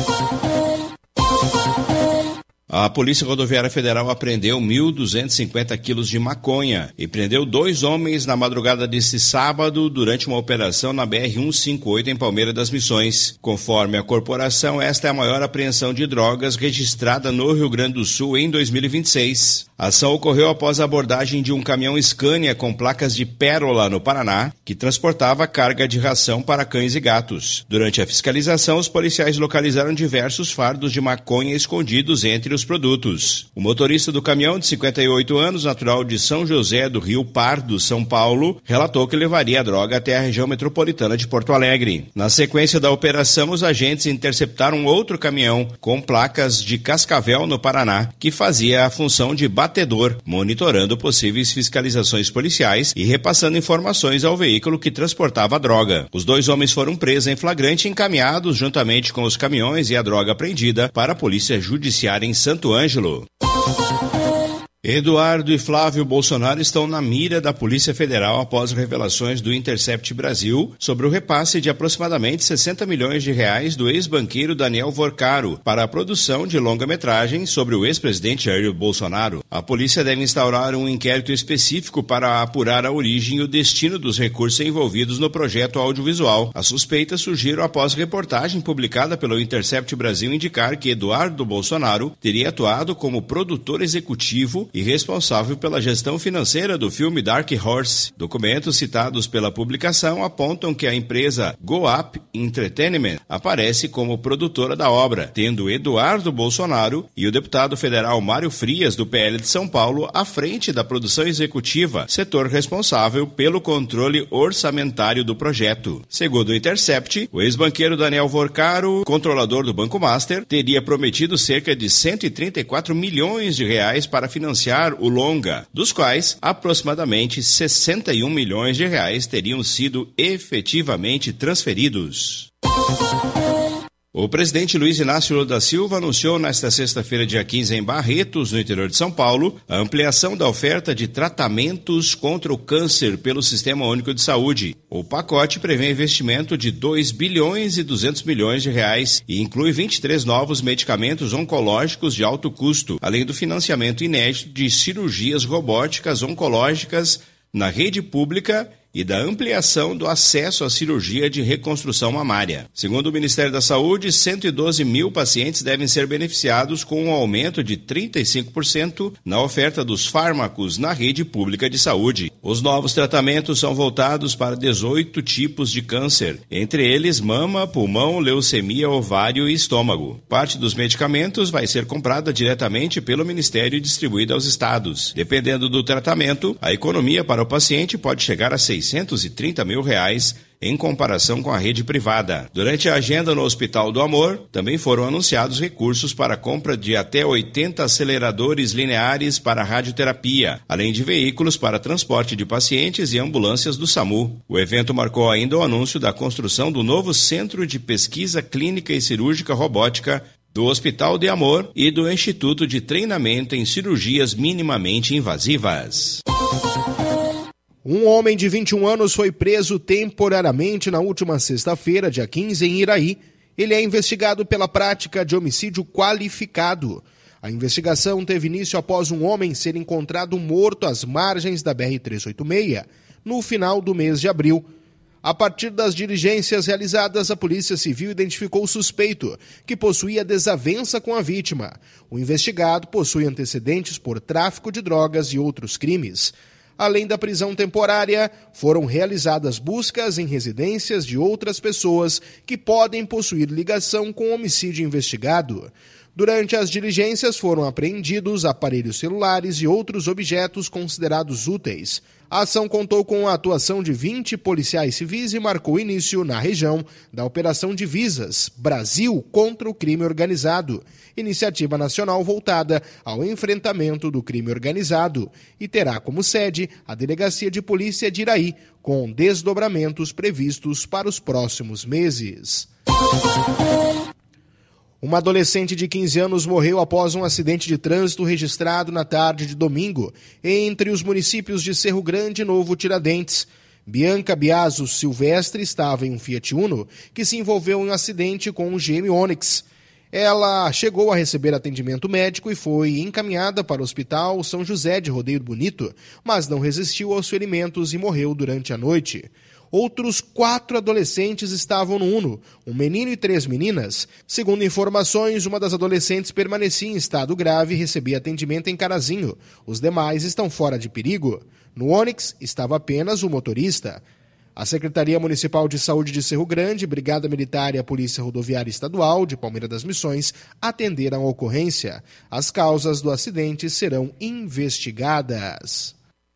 A Polícia Rodoviária Federal apreendeu 1.250 quilos de maconha e prendeu 2 homens na madrugada deste sábado durante uma operação na BR-158 em Palmeira das Missões. Conforme a corporação, esta é a maior apreensão de drogas registrada no Rio Grande do Sul em 2026. A ação ocorreu após a abordagem de um caminhão Scania com placas de Pérola, no Paraná, que transportava carga de ração para cães e gatos. Durante a fiscalização, os policiais localizaram diversos fardos de maconha escondidos entre os produtos. O motorista do caminhão, de 58 anos, natural de São José do Rio Pardo, São Paulo, relatou que levaria a droga até a região metropolitana de Porto Alegre. Na sequência da operação, os agentes interceptaram outro caminhão com placas de Cascavel, no Paraná, que fazia a função de batedor, monitorando possíveis fiscalizações policiais e repassando informações ao veículo que transportava a droga. Os 2 homens foram presos em flagrante e encaminhados, juntamente com os caminhões e a droga apreendida, para a Polícia Judiciária em Santo Ângelo. Eduardo e Flávio Bolsonaro estão na mira da Polícia Federal após revelações do Intercept Brasil sobre o repasse de aproximadamente 60 milhões de reais do ex-banqueiro Daniel Vorcaro para a produção de longa-metragem sobre o ex-presidente Jair Bolsonaro. A polícia deve instaurar um inquérito específico para apurar a origem e o destino dos recursos envolvidos no projeto audiovisual. As suspeitas surgiram após reportagem publicada pelo Intercept Brasil indicar que Eduardo Bolsonaro teria atuado como produtor executivo e responsável pela gestão financeira do filme Dark Horse. Documentos citados pela publicação apontam que a empresa Go Up Entertainment aparece como produtora da obra, tendo Eduardo Bolsonaro e o deputado federal Mário Frias, do PL de São Paulo, à frente da produção executiva, setor responsável pelo controle orçamentário do projeto. Segundo o Intercept, o ex-banqueiro Daniel Vorcaro, controlador do Banco Master, teria prometido cerca de 134 milhões de reais para financiar o longa, dos quais aproximadamente 61 milhões de reais teriam sido efetivamente transferidos. O presidente Luiz Inácio Lula da Silva anunciou nesta sexta-feira, dia 15, em Barretos, no interior de São Paulo, a ampliação da oferta de tratamentos contra o câncer pelo Sistema Único de Saúde. O pacote prevê investimento de 2 bilhões e 200 milhões de reais e inclui 23 novos medicamentos oncológicos de alto custo, além do financiamento inédito de cirurgias robóticas oncológicas na rede pública e da ampliação do acesso à cirurgia de reconstrução mamária. Segundo o Ministério da Saúde, 112 mil pacientes devem ser beneficiados com um aumento de 35% na oferta dos fármacos na rede pública de saúde. Os novos tratamentos são voltados para 18 tipos de câncer, entre eles mama, pulmão, leucemia, ovário e estômago. Parte dos medicamentos vai ser comprada diretamente pelo Ministério e distribuída aos estados. Dependendo do tratamento, a economia para o paciente pode chegar a 630 mil reais em comparação com a rede privada. Durante a agenda no Hospital do Amor, também foram anunciados recursos para a compra de até 80 aceleradores lineares para radioterapia, além de veículos para transporte de pacientes e ambulâncias do SAMU. O evento marcou ainda o anúncio da construção do novo Centro de Pesquisa Clínica e Cirúrgica Robótica do Hospital de Amor e do Instituto de Treinamento em Cirurgias Minimamente Invasivas. Um homem de 21 anos foi preso temporariamente na última sexta-feira, dia 15, em Iraí. Ele é investigado pela prática de homicídio qualificado. A investigação teve início após um homem ser encontrado morto às margens da BR-386, no final do mês de abril. A partir das diligências realizadas, a Polícia Civil identificou o suspeito, que possuía desavença com a vítima. O investigado possui antecedentes por tráfico de drogas e outros crimes. Além da prisão temporária, foram realizadas buscas em residências de outras pessoas que podem possuir ligação com o homicídio investigado. Durante as diligências foram apreendidos aparelhos celulares e outros objetos considerados úteis. A ação contou com a atuação de 20 policiais civis e marcou início na região da Operação Divisas, Brasil contra o Crime Organizado, iniciativa nacional voltada ao enfrentamento do crime organizado, e terá como sede a Delegacia de Polícia de Iraí, com desdobramentos previstos para os próximos meses. Uma adolescente de 15 anos morreu após um acidente de trânsito registrado na tarde de domingo, entre os municípios de Cerro Grande e Novo Tiradentes. Bianca Biaso Silvestre estava em um Fiat Uno que se envolveu em um acidente com um GM Onix. Ela chegou a receber atendimento médico e foi encaminhada para o Hospital São José de Rodeio Bonito, mas não resistiu aos ferimentos e morreu durante a noite. Outros 4 adolescentes estavam no Uno, um menino e 3 meninas. Segundo informações, uma das adolescentes permanecia em estado grave e recebia atendimento em Carazinho. Os demais estão fora de perigo. No Onix estava apenas o motorista. A Secretaria Municipal de Saúde de Cerro Grande, Brigada Militar e a Polícia Rodoviária Estadual de Palmeira das Missões atenderam a ocorrência. As causas do acidente serão investigadas.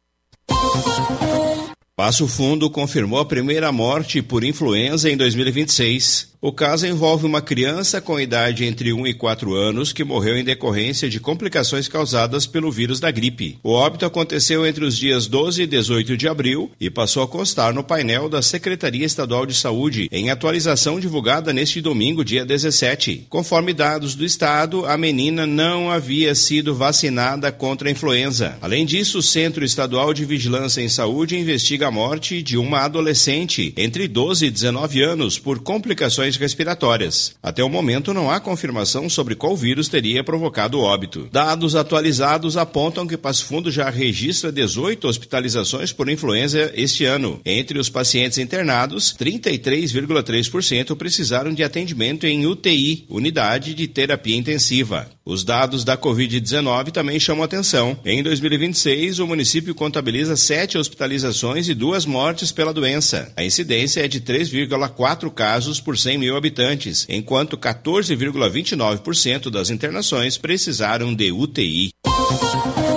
Passo Fundo confirmou a primeira morte por influenza em 2026. O caso envolve uma criança com idade entre 1 e 4 anos que morreu em decorrência de complicações causadas pelo vírus da gripe. O óbito aconteceu entre os dias 12 e 18 de abril e passou a constar no painel da Secretaria Estadual de Saúde, em atualização divulgada neste domingo, dia 17. Conforme dados do Estado, a menina não havia sido vacinada contra a influenza. Além disso, o Centro Estadual de Vigilância em Saúde investiga a morte de uma adolescente entre 12 e 19 anos por complicações respiratórias. Até o momento não há confirmação sobre qual vírus teria provocado o óbito. Dados atualizados apontam que Passo Fundo já registra 18 hospitalizações por influenza este ano. Entre os pacientes internados, 33,3% precisaram de atendimento em UTI, unidade de terapia intensiva. Os dados da Covid-19 também chamam atenção. Em 2026, o município contabiliza 7 hospitalizações e 2 mortes pela doença. A incidência é de 3,4 casos por 100 mil habitantes, enquanto 14,29% das internações precisaram de UTI.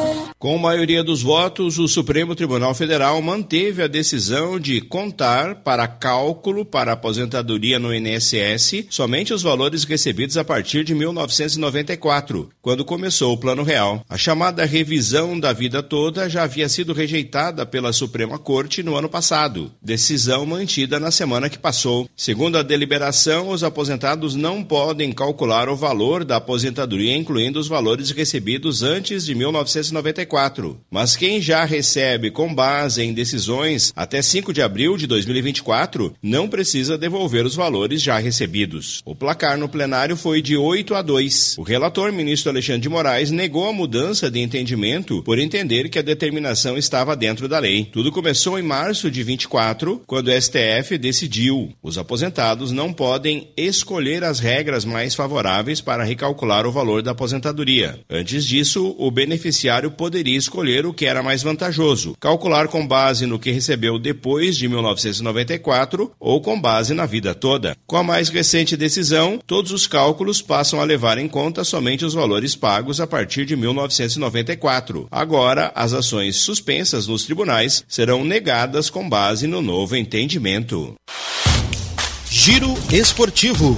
Com maioria dos votos, o Supremo Tribunal Federal manteve a decisão de contar para cálculo para aposentadoria no INSS somente os valores recebidos a partir de 1994, quando começou o Plano Real. A chamada revisão da vida toda já havia sido rejeitada pela Suprema Corte no ano passado, decisão mantida na semana que passou. Segundo a deliberação, os aposentados não podem calcular o valor da aposentadoria, incluindo os valores recebidos antes de 1994. Mas quem já recebe com base em decisões até 5 de abril de 2024 não precisa devolver os valores já recebidos. O placar no plenário foi de 8-2. O relator, ministro Alexandre de Moraes, negou a mudança de entendimento por entender que a determinação estava dentro da lei. Tudo começou em março de 24, quando o STF decidiu: os aposentados não podem escolher as regras mais favoráveis para recalcular o valor da aposentadoria. Antes disso, o beneficiário poderia escolher o que era mais vantajoso, calcular com base no que recebeu depois de 1994 ou com base na vida toda. Com a mais recente decisão, todos os cálculos passam a levar em conta somente os valores pagos a partir de 1994. Agora, as ações suspensas nos tribunais serão negadas com base no novo entendimento. Giro esportivo.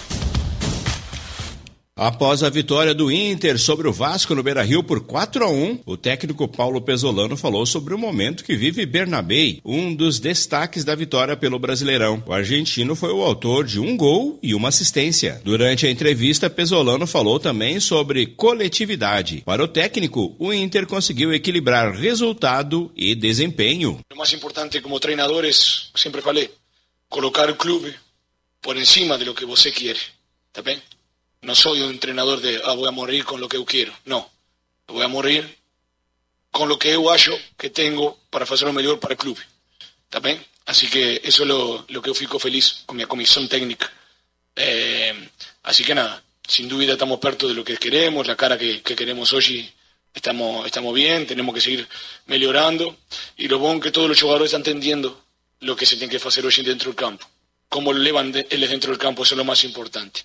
Após a vitória do Inter sobre o Vasco no Beira-Rio por 4-1, o técnico Paulo Pesolano falou sobre o momento que vive Bernabei, um dos destaques da vitória pelo Brasileirão. O argentino foi o autor de um gol e uma assistência. Durante a entrevista, Pesolano falou também sobre coletividade. Para o técnico, o Inter conseguiu equilibrar resultado e desempenho. O mais importante como treinadores, sempre falei, colocar o clube por encima de lo que você quer, tá bem? No soy un entrenador de, voy a morir con lo que yo quiero. No, voy a morir con lo que yo acho que tengo para hacer lo mejor para el club. ¿Está bien? Así que eso es lo que yo fico feliz con mi comisión técnica. Así que nada, sin duda estamos perto de lo que queremos, la cara que queremos hoy estamos bien, tenemos que seguir mejorando. Y lo bueno que todos los jugadores están entendiendo lo que se tiene que hacer hoy dentro del campo. Cómo lo levan ellos dentro del campo, eso es lo más importante.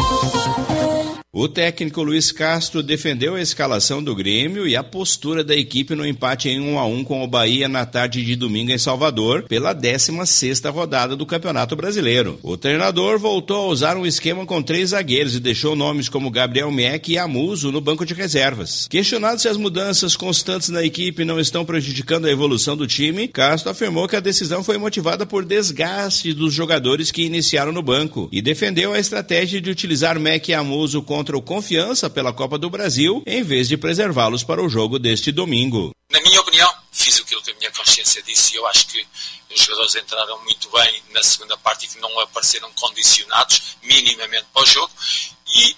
O técnico Luiz Castro defendeu a escalação do Grêmio e a postura da equipe no empate em 1-1 com o Bahia na tarde de domingo em Salvador, pela 16ª rodada do Campeonato Brasileiro. O treinador voltou a usar um esquema com 3 zagueiros e deixou nomes como Gabriel Meck e Amuso no banco de reservas. Questionado se as mudanças constantes na equipe não estão prejudicando a evolução do time, Castro afirmou que a decisão foi motivada por desgaste dos jogadores que iniciaram no banco e defendeu a estratégia de utilizar Meck e Amuso contra o Confiança pela Copa do Brasil, em vez de preservá-los para o jogo deste domingo. Na minha opinião, fiz aquilo que a minha consciência disse e eu acho que os jogadores entraram muito bem na segunda parte e que não apareceram condicionados minimamente para o jogo e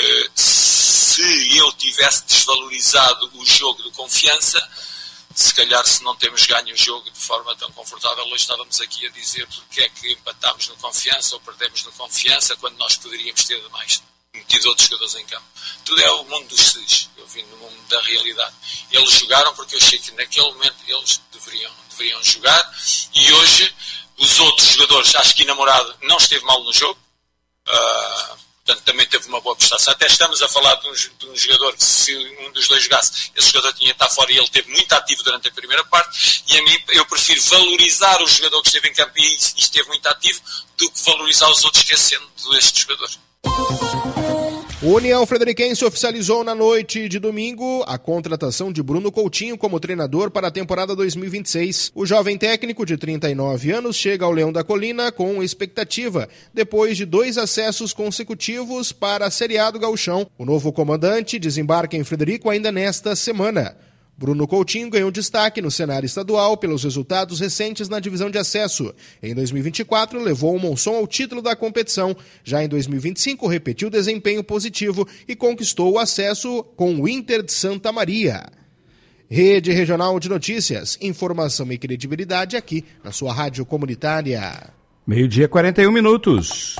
se eu tivesse desvalorizado o jogo do Confiança, se calhar se não temos ganho o jogo de forma tão confortável, hoje estávamos aqui a dizer porque é que empatámos no Confiança ou perdemos no Confiança quando nós poderíamos ter mais metido outros jogadores em campo. Tudo é o mundo dos seis. Eu vim no mundo da realidade. Eles jogaram porque eu achei que naquele momento eles deveriam jogar e hoje os outros jogadores, acho que Namorado não esteve mal no jogo, portanto também teve uma boa prestação. Até estamos a falar de um jogador que se um dos dois jogasse, esse jogador tinha de estar fora e ele esteve muito ativo durante a primeira parte e a mim eu prefiro valorizar o jogador que esteve em campo e esteve muito ativo do que valorizar os outros esquecendo destes jogadores. O União Frederiquense oficializou na noite de domingo a contratação de Bruno Coutinho como treinador para a temporada 2026. O jovem técnico de 39 anos chega ao Leão da Colina com expectativa, depois de 2 acessos consecutivos para a Série A do Gauchão. O novo comandante desembarca em Frederico ainda nesta semana. Bruno Coutinho ganhou destaque no cenário estadual pelos resultados recentes na divisão de acesso. Em 2024, levou o Monson ao título da competição. Já em 2025, repetiu desempenho positivo e conquistou o acesso com o Inter de Santa Maria. Rede Regional de Notícias, informação e credibilidade aqui na sua rádio comunitária. 12:41.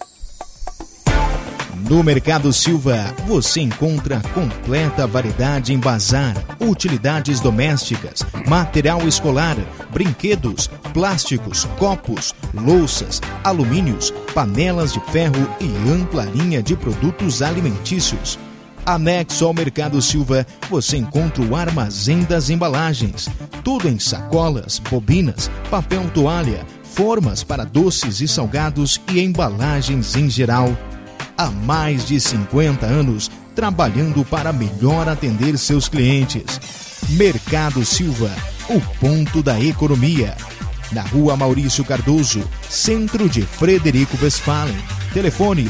No Mercado Silva, você encontra completa variedade em bazar, utilidades domésticas, material escolar, brinquedos, plásticos, copos, louças, alumínios, panelas de ferro e ampla linha de produtos alimentícios. Anexo ao Mercado Silva, você encontra o Armazém das Embalagens. Tudo em sacolas, bobinas, papel toalha, formas para doces e salgados e embalagens em geral. Há mais de 50 anos, trabalhando para melhor atender seus clientes. Mercado Silva, o ponto da economia. Na Rua Maurício Cardoso, centro de Frederico Westphalen. Telefone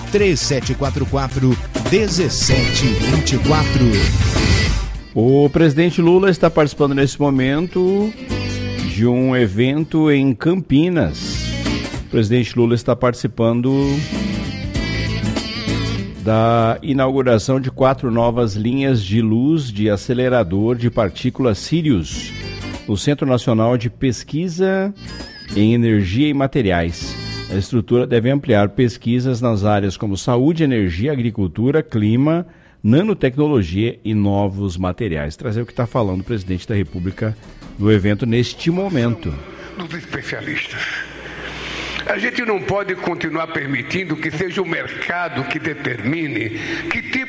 3744-1724. O presidente Lula está participando nesse momento de um evento em Campinas. O presidente Lula está participando da inauguração de 4 novas linhas de luz de acelerador de partículas Sirius, no Centro Nacional de Pesquisa em Energia e Materiais. A estrutura deve ampliar pesquisas nas áreas como saúde, energia, agricultura, clima, nanotecnologia e novos materiais. Trazer o que está falando o presidente da República no evento neste momento. Dos especialistas. A gente não pode continuar permitindo que seja o mercado que determine que